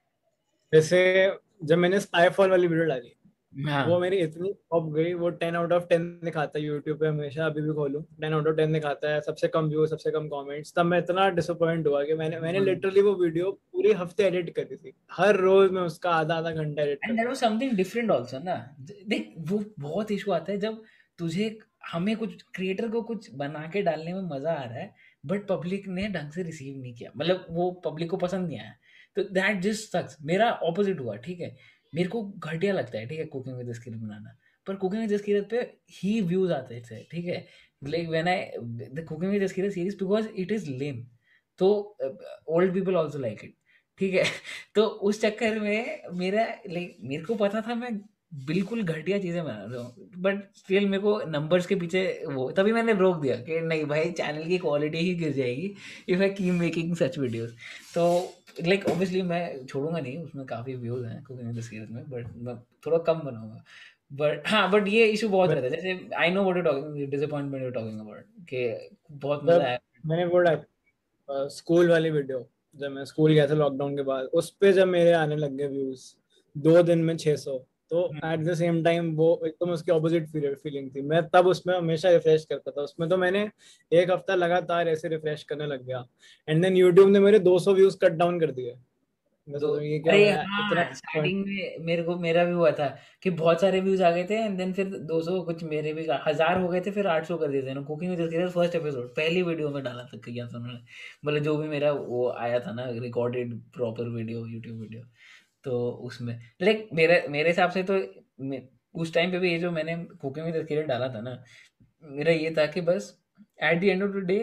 जैसे जब मैंने स्पाईफॉल वाली वीडियो डाली, वो हाँ। मेरी इतनी पॉप गई, वो टेन आउट ऑफ टेन दिखाता है यूट्यूब पे हमेशा, अभी भी खोलूं टेन आउट ऑफ टेन दिखाता है, सबसे कम व्यू, सबसे कम कमेंट्स। तब मैं इतना डिसअपॉइंट हुआ कि मैंने मैंने लिटरली वो वीडियो पूरे हफ्ते एडिट करी थी, हर रोज मैं उसका आधा आधा घंटा एडिट एंड दैट करता वाज था। समथिंग डिफरेंट आल्सो ना। देख वो बहुत इशू आता है जब तुझे, हमें कुछ क्रिएटर को कुछ बना के डालने में मजा आ रहा है, बट पब्लिक ने ढंग से रिसीव नहीं किया, मतलब वो पब्लिक को पसंद नहीं आया, तो दैट जस्ट सक्स। मेरा ऑपोजिट हुआ, ठीक है। मेरे को घटिया लगता है, ठीक है, कुकिंग विद स्किल बनाना, पर कुकिंग विद स्किल पे ही व्यूज आते थे, ठीक है। Like when I the cooking with skill series, because it is lame, तो old people also like it, ठीक है। तो उस चक्कर में मेरा, लाइक मेरे को पता था मैं बिल्कुल घटिया चीजें बना रहा हूँ, बट स्टिल मेरे को नंबर्स के पीछे वो, तभी मैंने रोक दिया कि नहीं भाई, चैनल की क्वालिटी ही गिर जाएगी if I keep making such videos. तो लाइक ऑब्वियसली मैं छोड़ूंगा नहीं, उसमें काफ़ी व्यूज हैं कुकिंग द सीरीज में, बट मैं थोड़ा कम बनाऊंगा। बट हाँ, बट ये इशू बहुत मैं- रहता है, जैसे I know what you talking, disappointment you talking about, कि बहुत मजा जब आया। मैंने वो डाली स्कूल वाली वीडियो, जब मैं स्कूल गया था लॉकडाउन के बाद, उस पे जब मेरे आने लग गए व्यूज दो दिन में छह सौ, तो एट द सेम टाइम वो एकदम उसकी ऑपोजिट फीलिंग थी। मैं तब उसमें हमेशा रिफ्रेश करता था, उसमें तो मैंने एक हफ्ता लगातार ऐसे रिफ्रेश करने लग गया, एंड देन यूट्यूब ने मेरे दो सौ व्यूज कट डाउन कर दिए। मैं दो, सोच रहा हूँ ये क्या अरे हो रहा है इतना। हाँ, स्टार्टिंग में मेरे को, मेरा भी हुआ था कि बहुत सारे व्यूज आ गए थे, एंड देन फिर दो सौ कुछ, मेरे भी हजार हो गए थे, फिर आठ सौ कर दिए थे ना। Cooking with serious first episode पहली वीडियो में डाला था, किया था उन्होंने, मतलब जो भी मेरा वो आया था ना recorded proper video, YouTube video, तो उसमें लाइक मेरे मेरे हिसाब से तो मे- उस टाइम पे भी ये जो मैंने कुकिंग विद सीरियस डाला था ना, मेरा ये था कि बस at the end of the day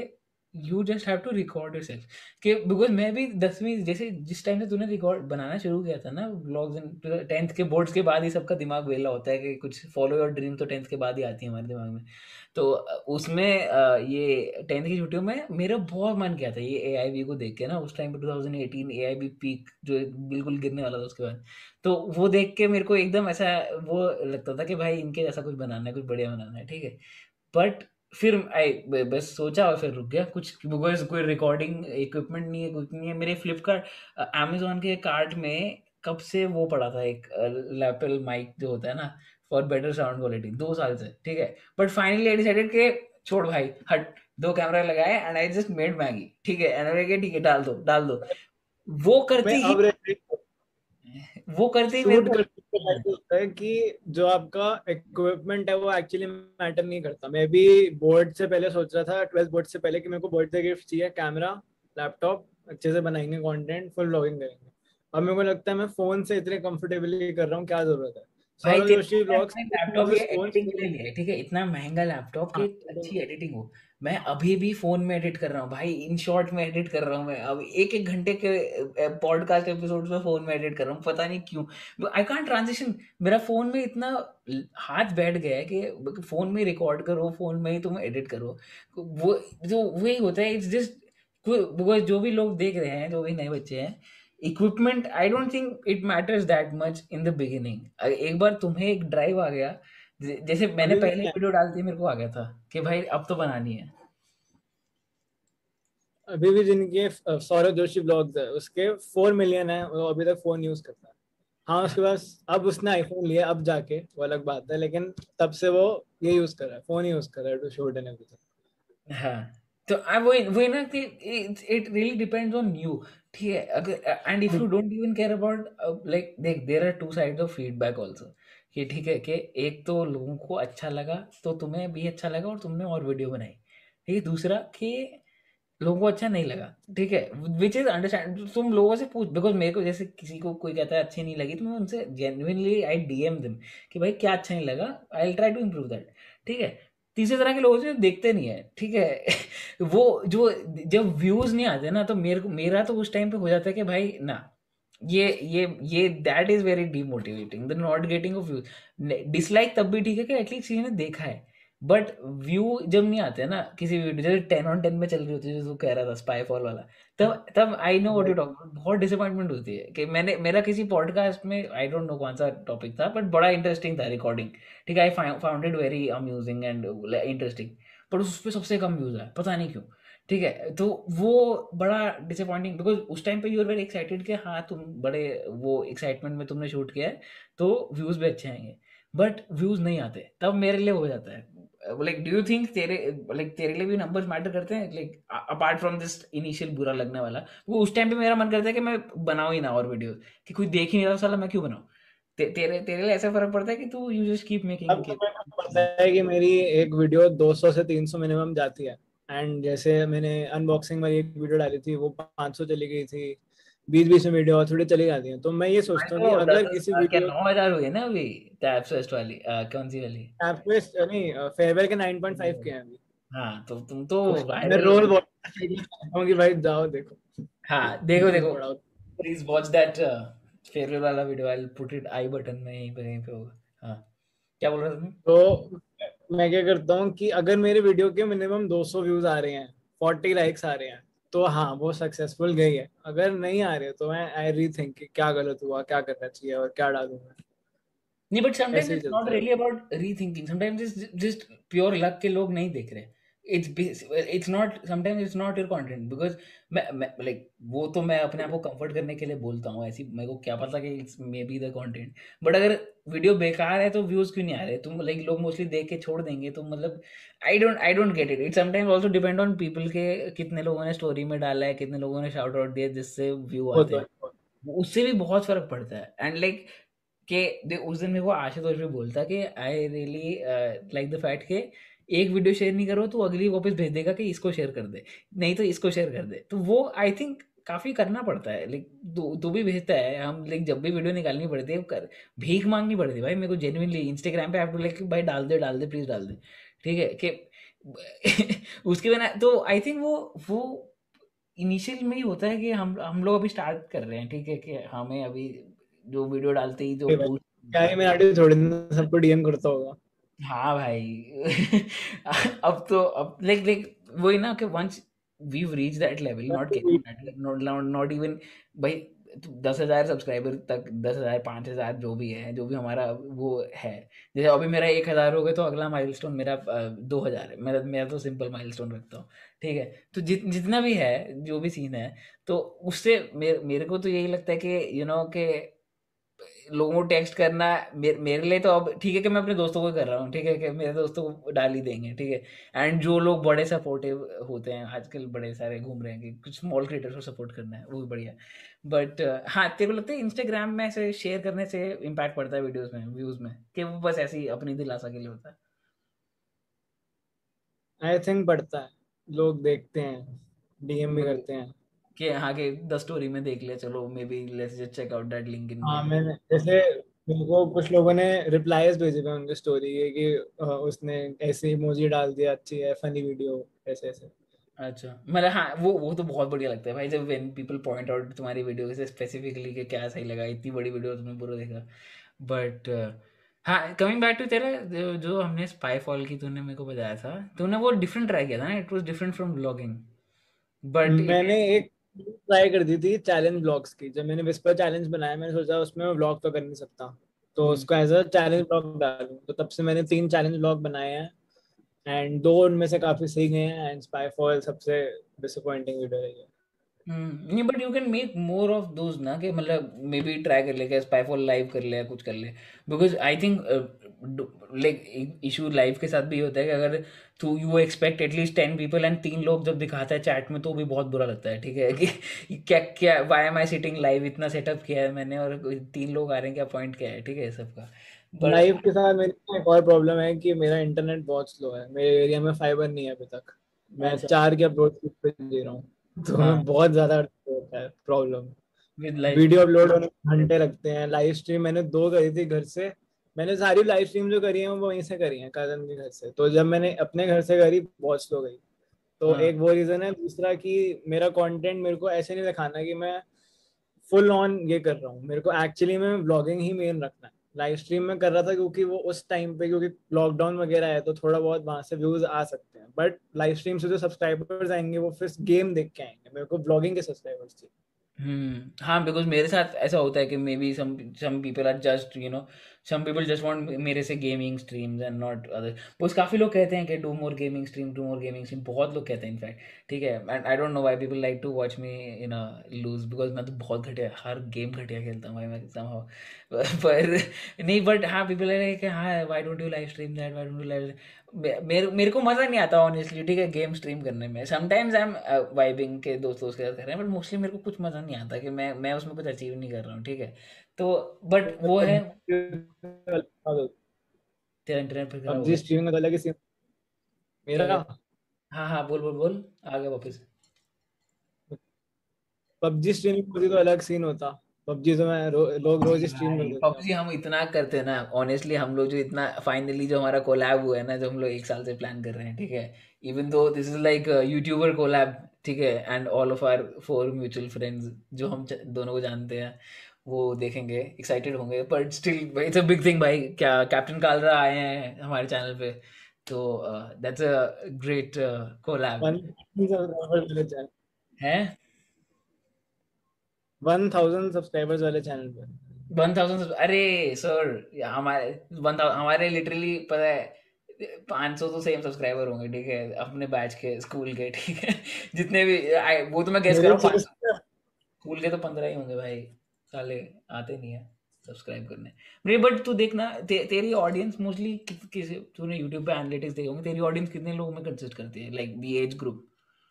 you just have to record yourself कि बिकॉज मैं भी दसवीं जैसे जिस टाइम से तूने रिकॉर्ड बनाना शुरू किया था ना व्लॉग्स, टेंथ के बोर्ड्स के बाद ही सबका दिमाग वेला होता है कि कुछ फॉलो योर ड्रीम तो टेंथ के बाद ही आती है हमारे दिमाग में। तो अ, उसमें अ, ये टेंथ की छुट्टियों में मेरा बहुत मन किया था ये ए आई बी को देख के ना, उस टाइम पे two thousand eighteen A I B peak जो बिल्कुल गिरने वाला था उसके बाद। तो वो देख के मेरे को एकदम ऐसा वो लगता था कि भाई इनके जैसा कुछ बनाना है, कुछ बढ़िया बनाना है, ठीक है। बट फिर आई बस सोचा और फिर रुक गया कुछ, बिकॉज कोई रिकॉर्डिंग इक्विपमेंट नहीं है, कुछ नहीं है मेरे फ्लिपकार्ट अमेजोन के कार्ट में। कब से वो पड़ा था एक लैपटॉप माइक जो होता है ना फॉर बेटर साउंड क्वालिटी, दो साल से, ठीक है। बट फाइनली आई डिसाइडेड कि छोड़ भाई हट, दो कैमरा लगाए and I just made Maggi, ठीक है। एंड मैंने कहा ठीक है डाल दो डाल दो, वो करते मैं ही अब रेडी वो करते ही मेरे शूट को करते हुए ऐसा होता है कि जो आपका इक्विपमेंट है वो एक्चुअली मैटर नहीं करता। मैं भी बोर्ड से पहले सोच रहा था, ट्वेल्थ बोर्ड से पहले, कि मेरे को बर्थडे गिफ्ट चाहिए कैमरा, लैपटॉप, अच्छे से बनाएंगे कंटेंट, फुल व्लॉगिंग करेंगे। अब मेरे को लगता है मैं फोन से इतने कंफर्टेबली कर रहा हूँ, क्या जरूरत है। भाई सौरभ तेरे जोशी ब्लॉग्स लैपटॉप ये फोन। एडिटिंग के लिए लिया है, ठीक है, इतना महंगा लैपटॉप कि हाँ, अच्छी एडिटिंग हो। मैं अभी भी फोन में एडिट कर रहा हूँ भाई, इन शॉर्ट में एडिट कर रहा हूँ मैं अब, एक एक घंटे के पॉडकास्ट एपिसोड में फोन में एडिट कर रहा हूँ, पता नहीं क्यों आई कांट ट्रांजिशन। मेरा फोन में इतना हाथ बैठ गया है कि फोन में रिकॉर्ड करो, फोन में ही तुम एडिट करो। वो जो वही होता है, इट्स जस्ट बिकॉज जो भी लोग देख रहे हैं, जो भी नए बच्चे हैं, equipment I don't think it matters that much in the beginning. एक बार तुम्हें एक ड्राइव आ गया, ज- जैसे मैंने अभी भी पहले नहीं है। वीडियो डालती मेरे को आ गया था कि भाई अब तो बनानी है। अभी भी जिनके अ, सौरभ जोशी ब्लॉग्स है उसके फोर मिलियन है, वो अभी तक फोन यूज करता है। हाँ, उसके पास अब उसने आईफोन लिया अब जाके, वो अलग बात है, लेकिन तब से वो ये यूज कर रहा है, फोन यूज कर रहा है टू शूट एंड एवरीथिंग। हाँ, तो आई वही वही ना कि it really depends on you, ठीक है। अगर and if you don't even care about like देख there are two sides of feedback also, कि ठीक है कि एक तो लोगों को अच्छा लगा तो तुम्हें भी अच्छा लगा और तुमने और वीडियो बनाई, ठीक है। दूसरा कि लोगों को अच्छा नहीं लगा, ठीक है, विच इज अंडरस्टैंड। तुम लोगों से पूछ, बिकॉज मेरे को जैसे किसी को कोई कहता है अच्छी नहीं लगी तो मैं उनसे genuinely I D M them कि भाई क्या अच्छा नहीं लगा, I will try to improve that, ठीक है। तीसरे तरह के लोगों से देखते नहीं है, ठीक है। वो जो जब व्यूज नहीं आते ना तो मेरे को मेरा तो उस टाइम पे हो जाता है कि भाई ना, ये ये ये that is very demotivating the not getting of views. Dislike तब भी ठीक है कि एटलीस्ट किसी ने देखा है, बट व्यू जब नहीं आते ना किसी वीडियो, जैसे टेन ऑन टेन में चल रही होती है जो तू कह रहा था स्पाई फॉल वाला, तब तब I know what you talk, बहुत डिसअपॉइंटमेंट होती है कि मैंने मेरा किसी पॉडकास्ट में आई डोंट नो कौन सा टॉपिक था बट बड़ा इंटरेस्टिंग था रिकॉर्डिंग, ठीक है, I found it very amusing and interesting, पर उस पर सबसे कम व्यूज आए, पता नहीं क्यों, ठीक है। तो वो बड़ा डिसअपॉइंटिंग, बिकॉज उस टाइम पे यू आर वेरी एक्साइटेड कि हाँ तुम बड़े वो एक्साइटमेंट में तुमने शूट किया है तो व्यूज भी अच्छे आएंगे, बट व्यूज नहीं आते तब मेरे लिए हो जाता है। लाइक डू यू थिंक तेरे लाइक तेरे लिए भी नंबर्स मैटर करते हैं, like apart from this initial बुरा लगने वाला, वो उस टाइम पे मेरा मन करता है कि मैं बनाऊं ही ना और वीडियो, कि कोई देख ही नहीं रहा साला मैं क्यों बनाऊं। ते, तेरे तेरे लिए ऐसा फर्क पड़ता है कि तू you just keep up making तो मेरे को पता है कि मेरी एक वीडियो दो सौ से तीन सौ मिनिमम जाती है। एंड जैसे मैंने अनबॉक्सिंग वाली एक वीडियो डाली थी वो पाँच सौ चली गई थी, बीच बीच में वीडियो और थोड़ी चली जाती है। तो मैं ये सोचता हूँ कि तो दस अगर दस किसी अ, क्या वीडियो नौ हजार हुई है ना अभी टैप फेस्ट वाली, अ, कौन सी वाली? पे नहीं, फेयरवेल के नाइन पॉइंट फाइव के हैं अभी। हाँ तो तुम तो तो मैं वायरल रोज हो। बोलता हूँ कि भाई जाओ देखो, हाँ देखो यूट्यूब देखो, बढ़ाओ। प्लीज वॉच दैट फेयरवेल वाला video, I will put it I button में यहीं पे कहीं पे होगा। हाँ, क्या बोल रहे थे तुम? तो मैं क्या करता हूँ कि अगर मेरे वीडियो के मिनिमम दो सौ व्यूज आ रहे हैं, फोर्टी लाइक्स आ रहे हैं, तो हाँ वो सक्सेसफुल गई है। अगर नहीं आ रहे तो मैं आई रीथिंक कि क्या गलत हुआ, क्या करना चाहिए और क्या डालूं मैं। नहीं, बट समटाइम्स ऐसे ही इट्स नॉट चलता है। Really about rethinking, sometimes it's just pure luck के लोग नहीं देख रहे। It's it's not, sometimes it's not your content, because मैं मैं लाइक वो तो मैं अपने आप को कंफर्ट करने के लिए बोलता हूँ, ऐसी मेरे को क्या पता कि it's maybe the content, but अगर वीडियो बेकार है तो व्यूज क्यों नहीं आ रहे, तुम लाइक लोग मोस्टली देख के छोड़ देंगे तो मतलब I don't I don't get it. It sometimes also depend on people के कितने लोगों ने स्टोरी में डाला है, कितने लोगों ने शाउट आउट दिया जिससे व्यू वो आते तो हैं, है। उससे भी बहुत फर्क पड़ता है। एंड लाइक कि दे- उस दिन मेरे को आशुतोष भी बोलता कि I really like the fact कि एक वीडियो शेयर नहीं करो तो अगली वापस भेज देगा कि इसको शेयर कर दे, नहीं तो इसको शेयर कर दे, तो वो आई थिंक काफी करना पड़ता है। लाइक तू तू भी भेजता है, हम लाइक जब भी वीडियो निकालनी पड़ती है कर भीख मांगनी पड़ती है भाई मेरे को जेन्युइनली इंस्टाग्राम पे, आप लाइक भाई डाल दे डाल दे प्लीज डाल दे, ठीक है कि उसके बिना तो आई थिंक वो वो इनिशियल में ही होता है कि हम हम लोग अभी स्टार्ट कर रहे हैं, ठीक है, कि हमें अभी जो वीडियो डालते ही जो भाई बूस्ट क्या मिलता ही है। मैं आगे थोड़ी ना सबको डीएम करता होगा। हाँ भाई। अब तो अब लाइक लाइक वही ना कि once we reach that level, मैं नॉट तो किडिंग, नॉट नॉट इवन भाई, दस हजार सब्सक्राइबर तक, दस हजार पाँच हजार जो भी है, जो भी हमारा वो है, जैसे अभी मेरा एक हजार हो गए तो अगला माइलस्टोन मेरा दो हजार है, मेरा मेरा तो सिंपल माइलस्टोन रखता हूँ, ठीक है। तो जित जितना भी है, जो भी सीन है, तो उससे मेरे मेरे को तो यही लगता है कि यू नो कि लोगों को टेक्स्ट करना मेरे, मेरे लिए तो अब ठीक है कि मैं अपने दोस्तों को कर रहा हूँ, ठीक है, कि मेरे दोस्तों को डाल ही देंगे, ठीक है। एंड जो लोग बड़े सपोर्टिव होते हैं आजकल, बड़े सारे घूम रहे हैं कि कुछ स्मॉल क्रिएटर्स को सपोर्ट करना है, वो भी बढ़िया। बट हाँ, तेरे को लगता है इंस्टाग्राम में ऐसे शेयर करने से इम्पैक्ट पड़ता है वीडियोस में, व्यूज में, कि वो बस ऐसी अपनी दिलासा के लिए होता है? आई थिंक पढ़ता है, लोग देखते हैं, डीएम भी वही करते हैं। कि हाँ, कि द स्टोरी में देख लिया, चलो maybe let's just check out that link in हाँ वीडियो। मैंने जैसे मेरे को कुछ लोगों ने रिप्लाईज भेजे थे उनकी स्टोरी के कि अ, उसने ऐसे इमोजी डाल दिया, अच्छी है, फनी वीडियो, ऐसे ऐसे। अच्छा, मतलब हाँ, वो वो तो बहुत बढ़िया लगता है भाई, जब व्हेन पीपल पॉइंट आउट तुम्हारी वीडियो से स्पेसिफिकली कि क्या सही लगा, इतनी बड़ी वीडियो तुमने पूरा देखा। बट हाँ, कमिंग बैक टू तेरा जो जो हमने स्पाई फॉल की तूने मेरे को बताया था, तूने वो डिफरेंट ट्राई किया था ना, it was different from blogging, but it मैंने एक ट्राई कर दी थी चैलेंज ब्लॉग्स की, जब मैंने विस्पर चैलेंज बनाया मैंने सोचा उसमें मैं ब्लॉग तो कर नहीं सकता, तो इज उसको एज अ चैलेंज ब्लॉग डालूं, तो तब से मैंने तीन चैलेंज ब्लॉग बनाए हैं एंड दो उनमें से काफी सही गए हैं एंड स्पाई फॉल सबसे डिसअपॉइंटिंग वीडियो रही है। हम्म, नहीं, but you can make more of those ना, कि मतलब मे बी ट्राई कर ले, क्या स्पाईफॉल लाइव कर ले या कुछ कर ले, because I think like issue live के साथ भी ये होता है कि अगर तू you expect at least ten people and तीन लोग जब दिखाता है चैट में, तो भी बहुत बुरा लगता है, ठीक है, कि क्या क्या why am I sitting live, इतना सेटअप किया है मैंने और कोई तीन लोग आ रहे हैं, क्या पॉइंट क्या है, ठीक है, सबका। बट लाइव के साथ मेरी एक और प्रॉब्लम है कि मेरा इंटरनेट बहुत स्लो है, मेरे एरिया में फाइबर नहीं है अभी तक, मैं अच्छा, चार के अपलोड स्पीड पे दे रहा हूँ, तो मैं हाँ, बहुत ज्यादा होता है problem. With live video upload होने में घंटे लगते हैं, लाइव स्ट्रीम मैंने दो करी थी घर से, मैंने सारी लाइव स्ट्रीम जो करी है वो वहीं से करी है कजन के घर से, तो जब मैंने अपने घर से करी बहुत स्लो गई, तो हाँ, एक वो रीजन है। दूसरा कि मेरा कंटेंट मेरे को ऐसे नहीं दिखाना कि मैं फुल ऑन ये कर रहा हूँ, मेरे को एक्चुअली में ब्लॉगिंग ही मेन रखना है। लाइव स्ट्रीम में कर रहा था क्योंकि वो उस टाइम पे क्योंकि लॉकडाउन वगैरह है तो थोड़ा बहुत वहां से व्यूज आ सकते हैं, बट लाइव स्ट्रीम से जो सब्सक्राइबर्स आएंगे वो फिर गेम देख के आएंगे, मेरे को ब्लॉगिंग के सब्सक्राइबर्स चाहिए। हम्म, हाँ, बिकॉज मेरे साथ ऐसा होता है कि maybe some some people are just you know some people just want मेरे से gaming streams and not other. बस काफ़ी लोग कहते हैं कि do more gaming stream, do more gaming stream, बहुत लोग कहते हैं इनफैक्ट, ठीक है। And I don't know why people like to watch me in a loose, because मैं तो बहुत घटिया, हर गेम घटिया खेलता हूँ भाई मैं somehow। पर नहीं, बट हाँ, पीपल है कि हाँ, why don't you live stream that, why don't you live, मे- मेरे मेरे को मज़ा नहीं आता ऑनेस्टली, ठीक है, गेम स्ट्रीम करने में। समटाइम्स आई एम वाइबिंग के दोस्तों के साथ कर रहे हैं, बट मोस्टली मेरे को कुछ मज़ा नहीं आता कि मैं मैं उसमें कुछ अचीव नहीं कर रहा हूँ, ठीक है। तो बट वो है, तेरा इंटरनेट फिर खराब हो पबजी गया। स्ट्रीमिंग का अलग ही सीन क्या मेरा। क्या? हाँ हाँ, बोल बोल बोल, आ गया वापस। पबजी स्ट्रीमिंग होती तो अलग सीन होता, पबजी तो मैं रो, लोग रोज पबजी ही स्ट्रीम कर भाई, देते हैं। पबजी हम इतना करते हैं ना ऑनेस्टली, हम लोग जो इतना फाइनली जो हमारा कोलैब हुआ है ना, जो हम लोग एक साल से प्लान कर रहे हैं, ठीक है, even though this is like YouTuber collab, ठीक है, and all of our four mutual friends जो हम च- दोनों को जानते हैं, वो देखेंगे, एक्साइटेड होंगे, but still it's a big thing भाई, क्या कैप्टन कालरा आए हैं हमारे चैनल पे, तो that's a great collab one subscribers वाले चैनल, है। वन थाउजेंड सब्सक्राइबर्स वाले चैनल पे। वन थाउजेंड, अरे सर, हमारे वन हमारे लिटरली पता है पाँच सौ तो सेम सब्सक्राइबर होंगे, ठीक है, अपने बैच के, स्कूल के, ठीक है। जितने भी I- वो तो मैं गेस कर मेरे रहा हूँ, पाँच चेस्ट सौ स्कूल के तो पंद्रह ही होंगे भाई, साले आते नहीं है सब्सक्राइब करने। नहीं, बट तू देखना, ते, तेरी ऑडियंस मोस्टली कि, किस तूने यूट्यूब पे एनालिटिक्स देखे होंगे, तेरी ऑडियंस कितने लोगों में कंसिस्ट करती है, like the age group?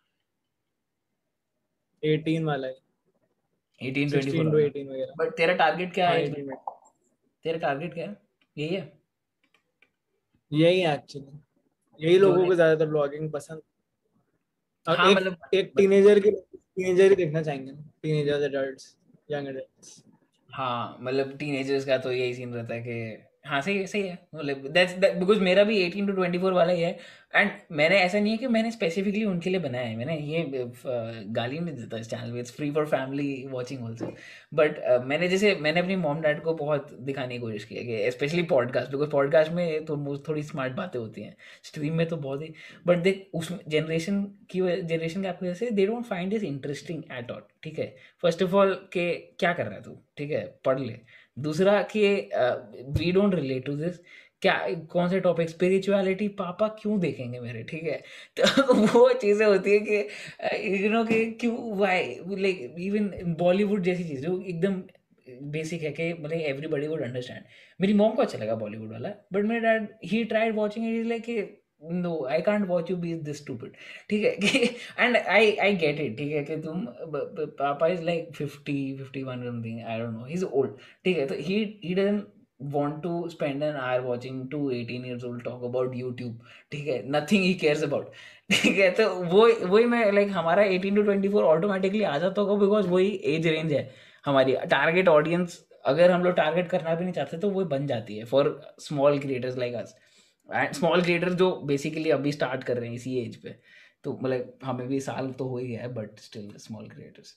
Eighteen वाला है, eighteen twenty four sixteen to वाला? एटीन वगैरह। बट तेरा टारगेट क्या हाँ है एज एटीन में, ग्रुप? तेरा टारगेट क्या है? यही है यही है एक्चुअली, यही जो लोगों लाइक, को ज्यादातर ब्लॉगिंग पसंद। और हाँ एक मतलब, एक टीनेजर की टीनेजर ही देखना चाहेंगे, टीनेजर्स, एडल्ट्स, यंग एडल्ट्स। हाँ मतलब टीनेजर्स का तो यही सीन रहता है कि हाँ सही है सही है, मतलब दैट्स बिकॉज मेरा भी एटीन टू ट्वेंटी फोर वाला ही है। एंड मैंने ऐसा नहीं है कि मैंने स्पेसिफिकली उनके लिए बनाया है, मैंने ये अ, गाली नहीं देता इस चैनल में, it's free for family watching also. But मैंने जैसे मैंने अपनी मॉम डैड को बहुत दिखाने की कोशिश की है कि स्पेशली पॉडकास्ट, बिकॉज पॉडकास्ट में तो most- थोड़ी स्मार्ट बातें होती हैं, स्ट्रीम में तो बहुत ही। बट देख उस जनरेशन की जनरेशन गैप की वजह से they don't find this interesting at all, ठीक है। फर्स्ट ऑफ ऑल के क्या कर रहा है तू, ठीक है, पढ़ ले। दूसरा कि we don't relate to this, क्या कौन से टॉपिक, स्पिरिचुअलिटी पापा क्यों देखेंगे मेरे, ठीक है। तो वो चीज़ें होती है कि यू नो कि क्यों वाई, लाइक इवन बॉलीवुड जैसी चीज़ जो एकदम बेसिक है कि मतलब एवरीबडी वुड अंडरस्टैंड। मेरी मॉम को अच्छा लगा बॉलीवुड वाला, बट मेरे dad he tried watching it, is like no I can't watch you be this stupid, ठीक है कि and I I get it, ठीक है कि तुम पापा is like fifty fifty one something, I don't know, he is old, ठीक है। तो he he doesn't want to spend an hour watching two eighteen years old talk about YouTube, ठीक है, nothing he cares about, ठीक है। तो वो वही मैं लाइक हमारा eighteen to twenty four automatically आ जाता होगा, बिकॉज वही एज रेंज है हमारी टारगेट ऑडियंस। अगर हम लोग टारगेट करना भी नहीं चाहते तो वो बन जाती है for small creators like us, and small creator जो बेसिकली अभी स्टार्ट कर रहे हैं इसी एज पे। तो मतलब हमें भी साल तो हो ही गया है, but still small creators.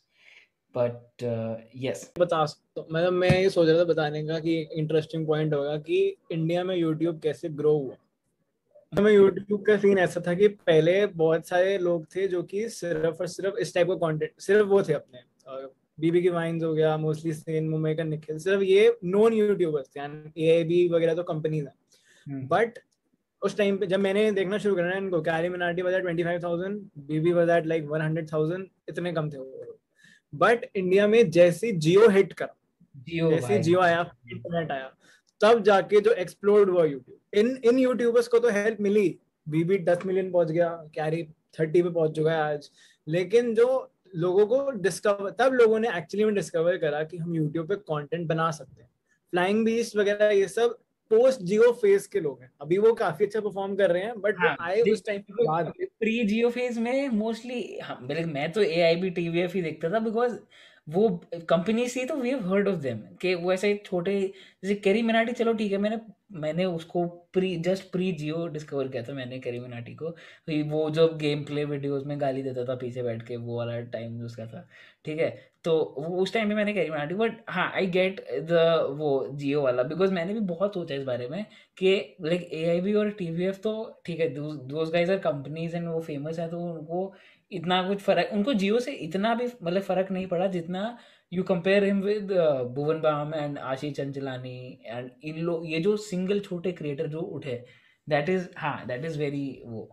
But yes बता सकता हूँ, मतलब मैं ये सोच रहा था बताने का कि इंटरेस्टिंग पॉइंट होगा कि इंडिया में यूट्यूब कैसे ग्रो हुआ। हमें यूट्यूब का सीन ऐसा था कि पहले बहुत सारे लोग थे जो कि सिर्फ और सिर्फ इस टाइप का कंटेंट, सिर्फ वो थे अपने बीबी की वाइन्स हो गया, मोस्टली सेन, मुंबई का निखिल, सिर्फ ये नॉन यूट्यूबर्स थे, एआईबी वगैरह तो कंपनीज हैं। बट उस टाइम पे जब मैंने देखना शुरू करा इनको, Carry Minati was twenty five thousand, BB was at like one hundred thousand, इतने कम थे वो। बट इंडिया में जैसे जियो हिट करा, जियो जैसे भाई, जियो आया, इंटरनेट आया, तब जाके जो एक्सप्लोर्ड हुआ यूट्यूब। इन इन यूट्यूबर्स को तो हेल्प मिली, बीबी दस मिलियन पहुंच गया, कैरी थर्टी पे पहुंच चुका है आज। लेकिन जो लोगों को डिस्कवर, तब लोगों ने एक्चुअली में डिस्कवर करा कि हम यूट्यूब पे कंटेंट बना सकते हैं। फ्लाइंग बीस्ट वगैरह ये सब पोस्ट जियो फेज के लोग हैं, अभी वो काफी अच्छा परफॉर्म कर रहे हैं, बट वो हाँ आए उस टाइम के बाद। प्री जियो फेज में मोस्टली, हाँ मतलब मैं तो A I B T V F ही देखता था, बिकॉज वो कंपनी सी, तो we have heard of them कि वो ऐसे छोटे, जैसे कैरी मिनाटी, चलो ठीक है, मैंने मैंने उसको pre just pre Jio discover किया था मैंने कैरी मिनाटी को। तो वो जो गेम प्ले वीडियोस में गाली देता था पीछे बैठ के, वो वाला टाइम उसका था, ठीक है। तो वो उस टाइम पे मैंने कैरी मिनाटी, बट हाँ आई गेट द वो जियो वाला, बिकॉज मैंने भी बहुत सोचा इस बारे में कि लाइक ए आई बी और टी वी एफ तो ठीक है, those guys are companies and वो फेमस है, तो उनको इतना कुछ फर्क, उनको जियो से इतना भी मतलब फर्क नहीं पड़ा जितना you compare him with Bhuvan Bam and Ashish Chanchlani and इन लोग, ये जो सिंगल छोटे क्रिएटर जो उठे, दैट इज, हाँ दैट इज वेरी वो।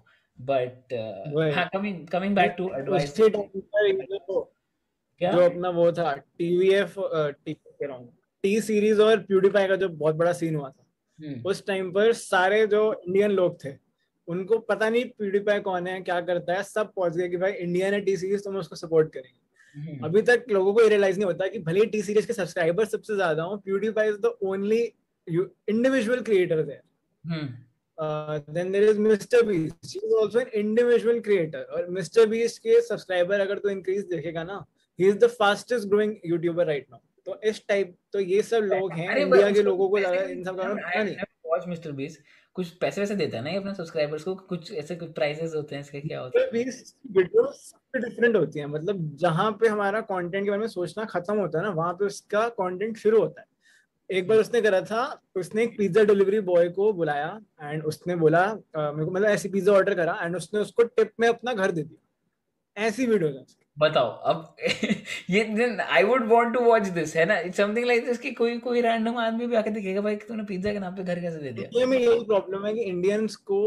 बट वो हाँ, coming coming back to advice, उसी टाइम पर ये जो क्या जो अपना वो था टीवीएफ, टी कह रहा हूँ, टी सीरीज और प्यूडीफाई का जो बहुत बड़ा सीन हुआ था, हम्म उस टाइम पर सारे जो इंडियन लोग थे उनको पता नहीं प्यूडीफाई कौन है, क्या करता है, सब पहुंच गए कि भाई इंडिया ने टी सीरीज, तो हम उसको सपोर्ट करेंगे। हम्म अभी तक लोगों को रियलाइज नहीं होता कि भले टी सीरीज के सब्सक्राइबर सबसे ज्यादा हो, PewDiePie is the only individual creator है। Hmm Uh, then there is Mr Beast, he is also an individual creator, और मिस्टर बीस्ट के सब्सक्राइबर अगर तो इंक्रीज देखेगा ना, he is the fastest growing YouTuber right now। तो इस type, तो ये सब लोग हैं अरे इंडिया के उसको लोगों को पैसे ज्यादा भी इन सब का आई पता नहीं। वॉच मिस्टर बीस्ट, कुछ पैसे वैसे देता है ना ये अपने सब्सक्राइबर्स को, कुछ ऐसे कुछ प्राइजेस होते हैं इसके, क्या होता है? मिस्टर बीस्ट वीडियोस डिफरेंट होती हैं, मतलब जहां पे हमारा कंटेंट के बारे में सोचना खत्म होता है ना, वहां पे उसका कंटेंट शुरू होता है। एक बार उसने करा था, उसने एक पिज्जा डिलीवरी बॉय को बुलाया एंड उसने बोला अ, मेरे को मतलब ऐसी पिज्जा ऑर्डर करा एंड उसने उसको टिप में अपना घर दे दिया। ऐसी वीडियो है उसकी। बताओ अब ये then I would want to watch this, है ना, इट्स समथिंग लाइक दिस कि कोई कोई रैंडम आदमी भी आके देखेगा भाई कि तूने पिज्जा के नाम पे घर कैसे दे दिया। इंडिया में यही प्रॉब्लम है कि इंडियंस को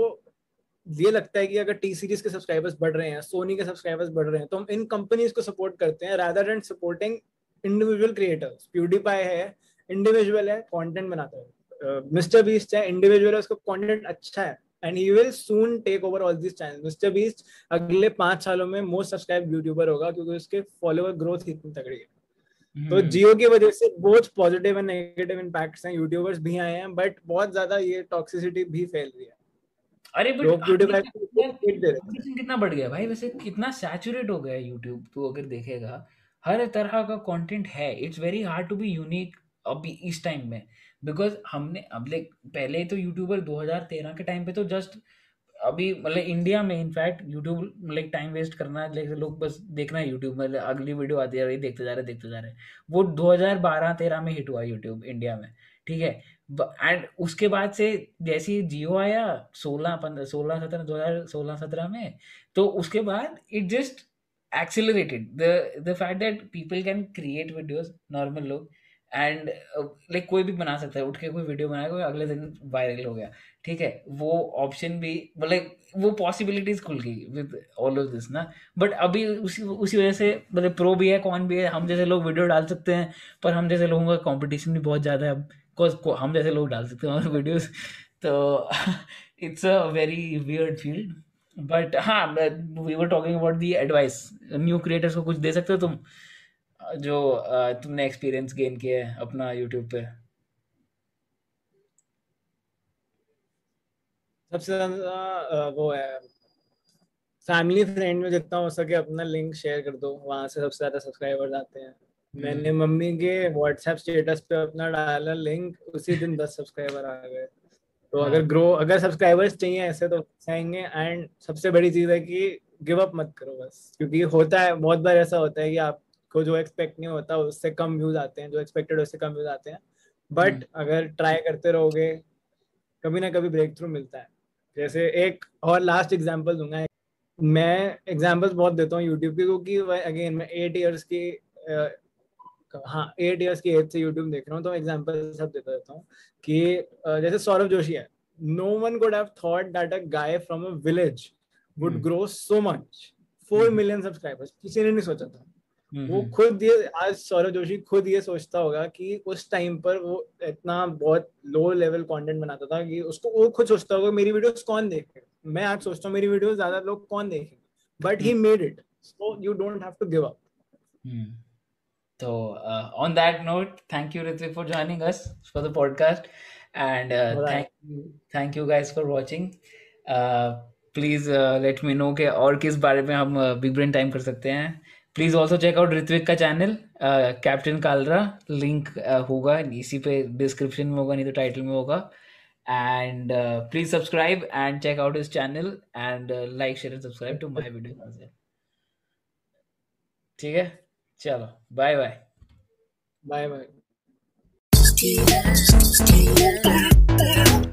ये लगता है कि अगर टी सीरीज के सब्सक्राइबर्स बढ़ रहे हैं, सोनी के सब्सक्राइबर्स बढ़ रहे हैं, तो हम इन कंपनीज को सपोर्ट करते हैं rather than supporting individual creators. PewDiePie है, इंडिविजुअल है, कंटेंट बनाता है। मिस्टर बीस्ट है, इंडिविजुअल है, उसका कंटेंट अच्छा है and he will soon take over all this channel. Mr Beast अगले पांच सालों में मोस्ट सब्सक्राइब यूट्यूबर होगा क्योंकि उसके फॉलोअर ग्रोथ इतनी तगड़ी है। तो हम्म जियो की वजह से बहुत पॉजिटिव एंड नेगेटिव इम्पैक्ट्स हैं, यूट्यूबर्स भी आए हैं, बट बहुत ज्यादा ये टॉक्सिसिटी भी फैल रही है। अरे बट लोग प्यूडीफाई को hate दे रहे थे। कंपटीशन कितना बढ़ गया भाई, वैसे कितना सैचुरेट हो गया है यूट्यूब, तो अगर देखेगा हर तरह का कंटेंट है, it's very hard to be unique अभी इस टाइम में। बिकॉज हमने अब लाइक पहले तो यूट्यूबर दो हज़ार तेरह के टाइम पे तो जस्ट अभी मतलब इंडिया में in fact YouTube like time waste करना लाइक लोग बस देखना है यूट्यूब में अगली वीडियो आती है देखते जा रहे देखते जा रहे वो दो हज़ार बारह तेरह में हिट हुआ यूट्यूब इंडिया में, ठीक है। एंड उसके बाद से जैसे जियो आया सोलह पंद्रह सोलह सत्रह दो हजार सोलह सत्रह में, तो उसके बाद it just accelerated the the fact that people can create videos normal लोग एंड लाइक कोई भी बना सकता है, उठ के कोई वीडियो बनाएगा कोई अगले दिन वायरल हो गया, ठीक है। वो ऑप्शन भी मतलब वो पॉसिबिलिटीज खुल गई विद ऑल ऑफ दिस ना। बट अभी उसी उसी वजह से मतलब प्रो भी है कौन भी है, हम जैसे लोग वीडियो डाल सकते हैं, पर हम जैसे लोगों का कंपटीशन भी बहुत ज़्यादा है अब, बिकॉज हम जैसे लोग डाल सकते हैं और वीडियोस, तो it's a very weird field. But हाँ, we were talking about the advice, new creators को कुछ दे सकते हो तुम जो uh, तुमने एक्सपीरियंस गेन किया है अपना यूट्यूब पे? सबसे ज्यादा वो है फैमिली फ्रेंड में जितना हो सके अपना लिंक शेयर कर दो, वहां से सबसे ज्यादा सब्सक्राइबर्स आते हैं। मैंने मम्मी के व्हाट्सएप स्टेटस पे अपना डाला लिंक, उसी दिन दस सब्सक्राइबर आ गए। तो अगर ग्रो अगर सब्सक्राइबर्स चाहिए ऐसे तो चाहेंगे। एंड सबसे बड़ी चीज है कि गिव अप मत करो बस, क्योंकि होता है बहुत बार ऐसा होता है कि आपको जो एक्सपेक्ट नहीं होता उससे कम व्यूज आते हैं, जो एक्सपेक्टेड उससे कम व्यूज आते हैं। बट अगर ट्राई करते रहोगे कभी ना कभी ब्रेक थ्रू मिलता है। जैसे एक और लास्ट एग्जांपल दूंगा, मैं एग्जांपल्स बहुत देता हूँ यूट्यूब की, क्योंकि अगेन मैं एट इयर्स की हाँ एट इयर्स की एज से यूट्यूब देख रहा हूँ, तो एग्जांपल सब देता रहता हूँ कि जैसे सौरभ जोशी है, no one could have thought that a guy from a village would grow so much, four million subscribers, किसी ने नहीं सोचा था। वो खुद ये आज सौरभ जोशी खुद ये सोचता होगा कि उस टाइम पर वो इतना बहुत लो लेवल कंटेंट बनाता था कि उसको वो खुद सोचता होगा मेरी वीडियोस कौन देखेगा। मैं आज सोचता हूँ मेरी वीडियोस ज्यादा लोग कौन देखेंगे, but he made it, so you don't have to give up. So uh, on that note, thank you Ritvik for joining us for the podcast, and uh, thank you, thank you guys for watching. Uh, please uh, let me know कि और किस बारे में हम big Brain time कर सकते हैं। Please also check out Ritvik का channel captain Kalra, link uh, होगा इसी पे डिस्क्रिप्शन में होगा, नहीं तो टाइटल में होगा। And please subscribe and check out his channel and like share and subscribe to my video. ठीक है, चलो बाय बाय बाय बाय।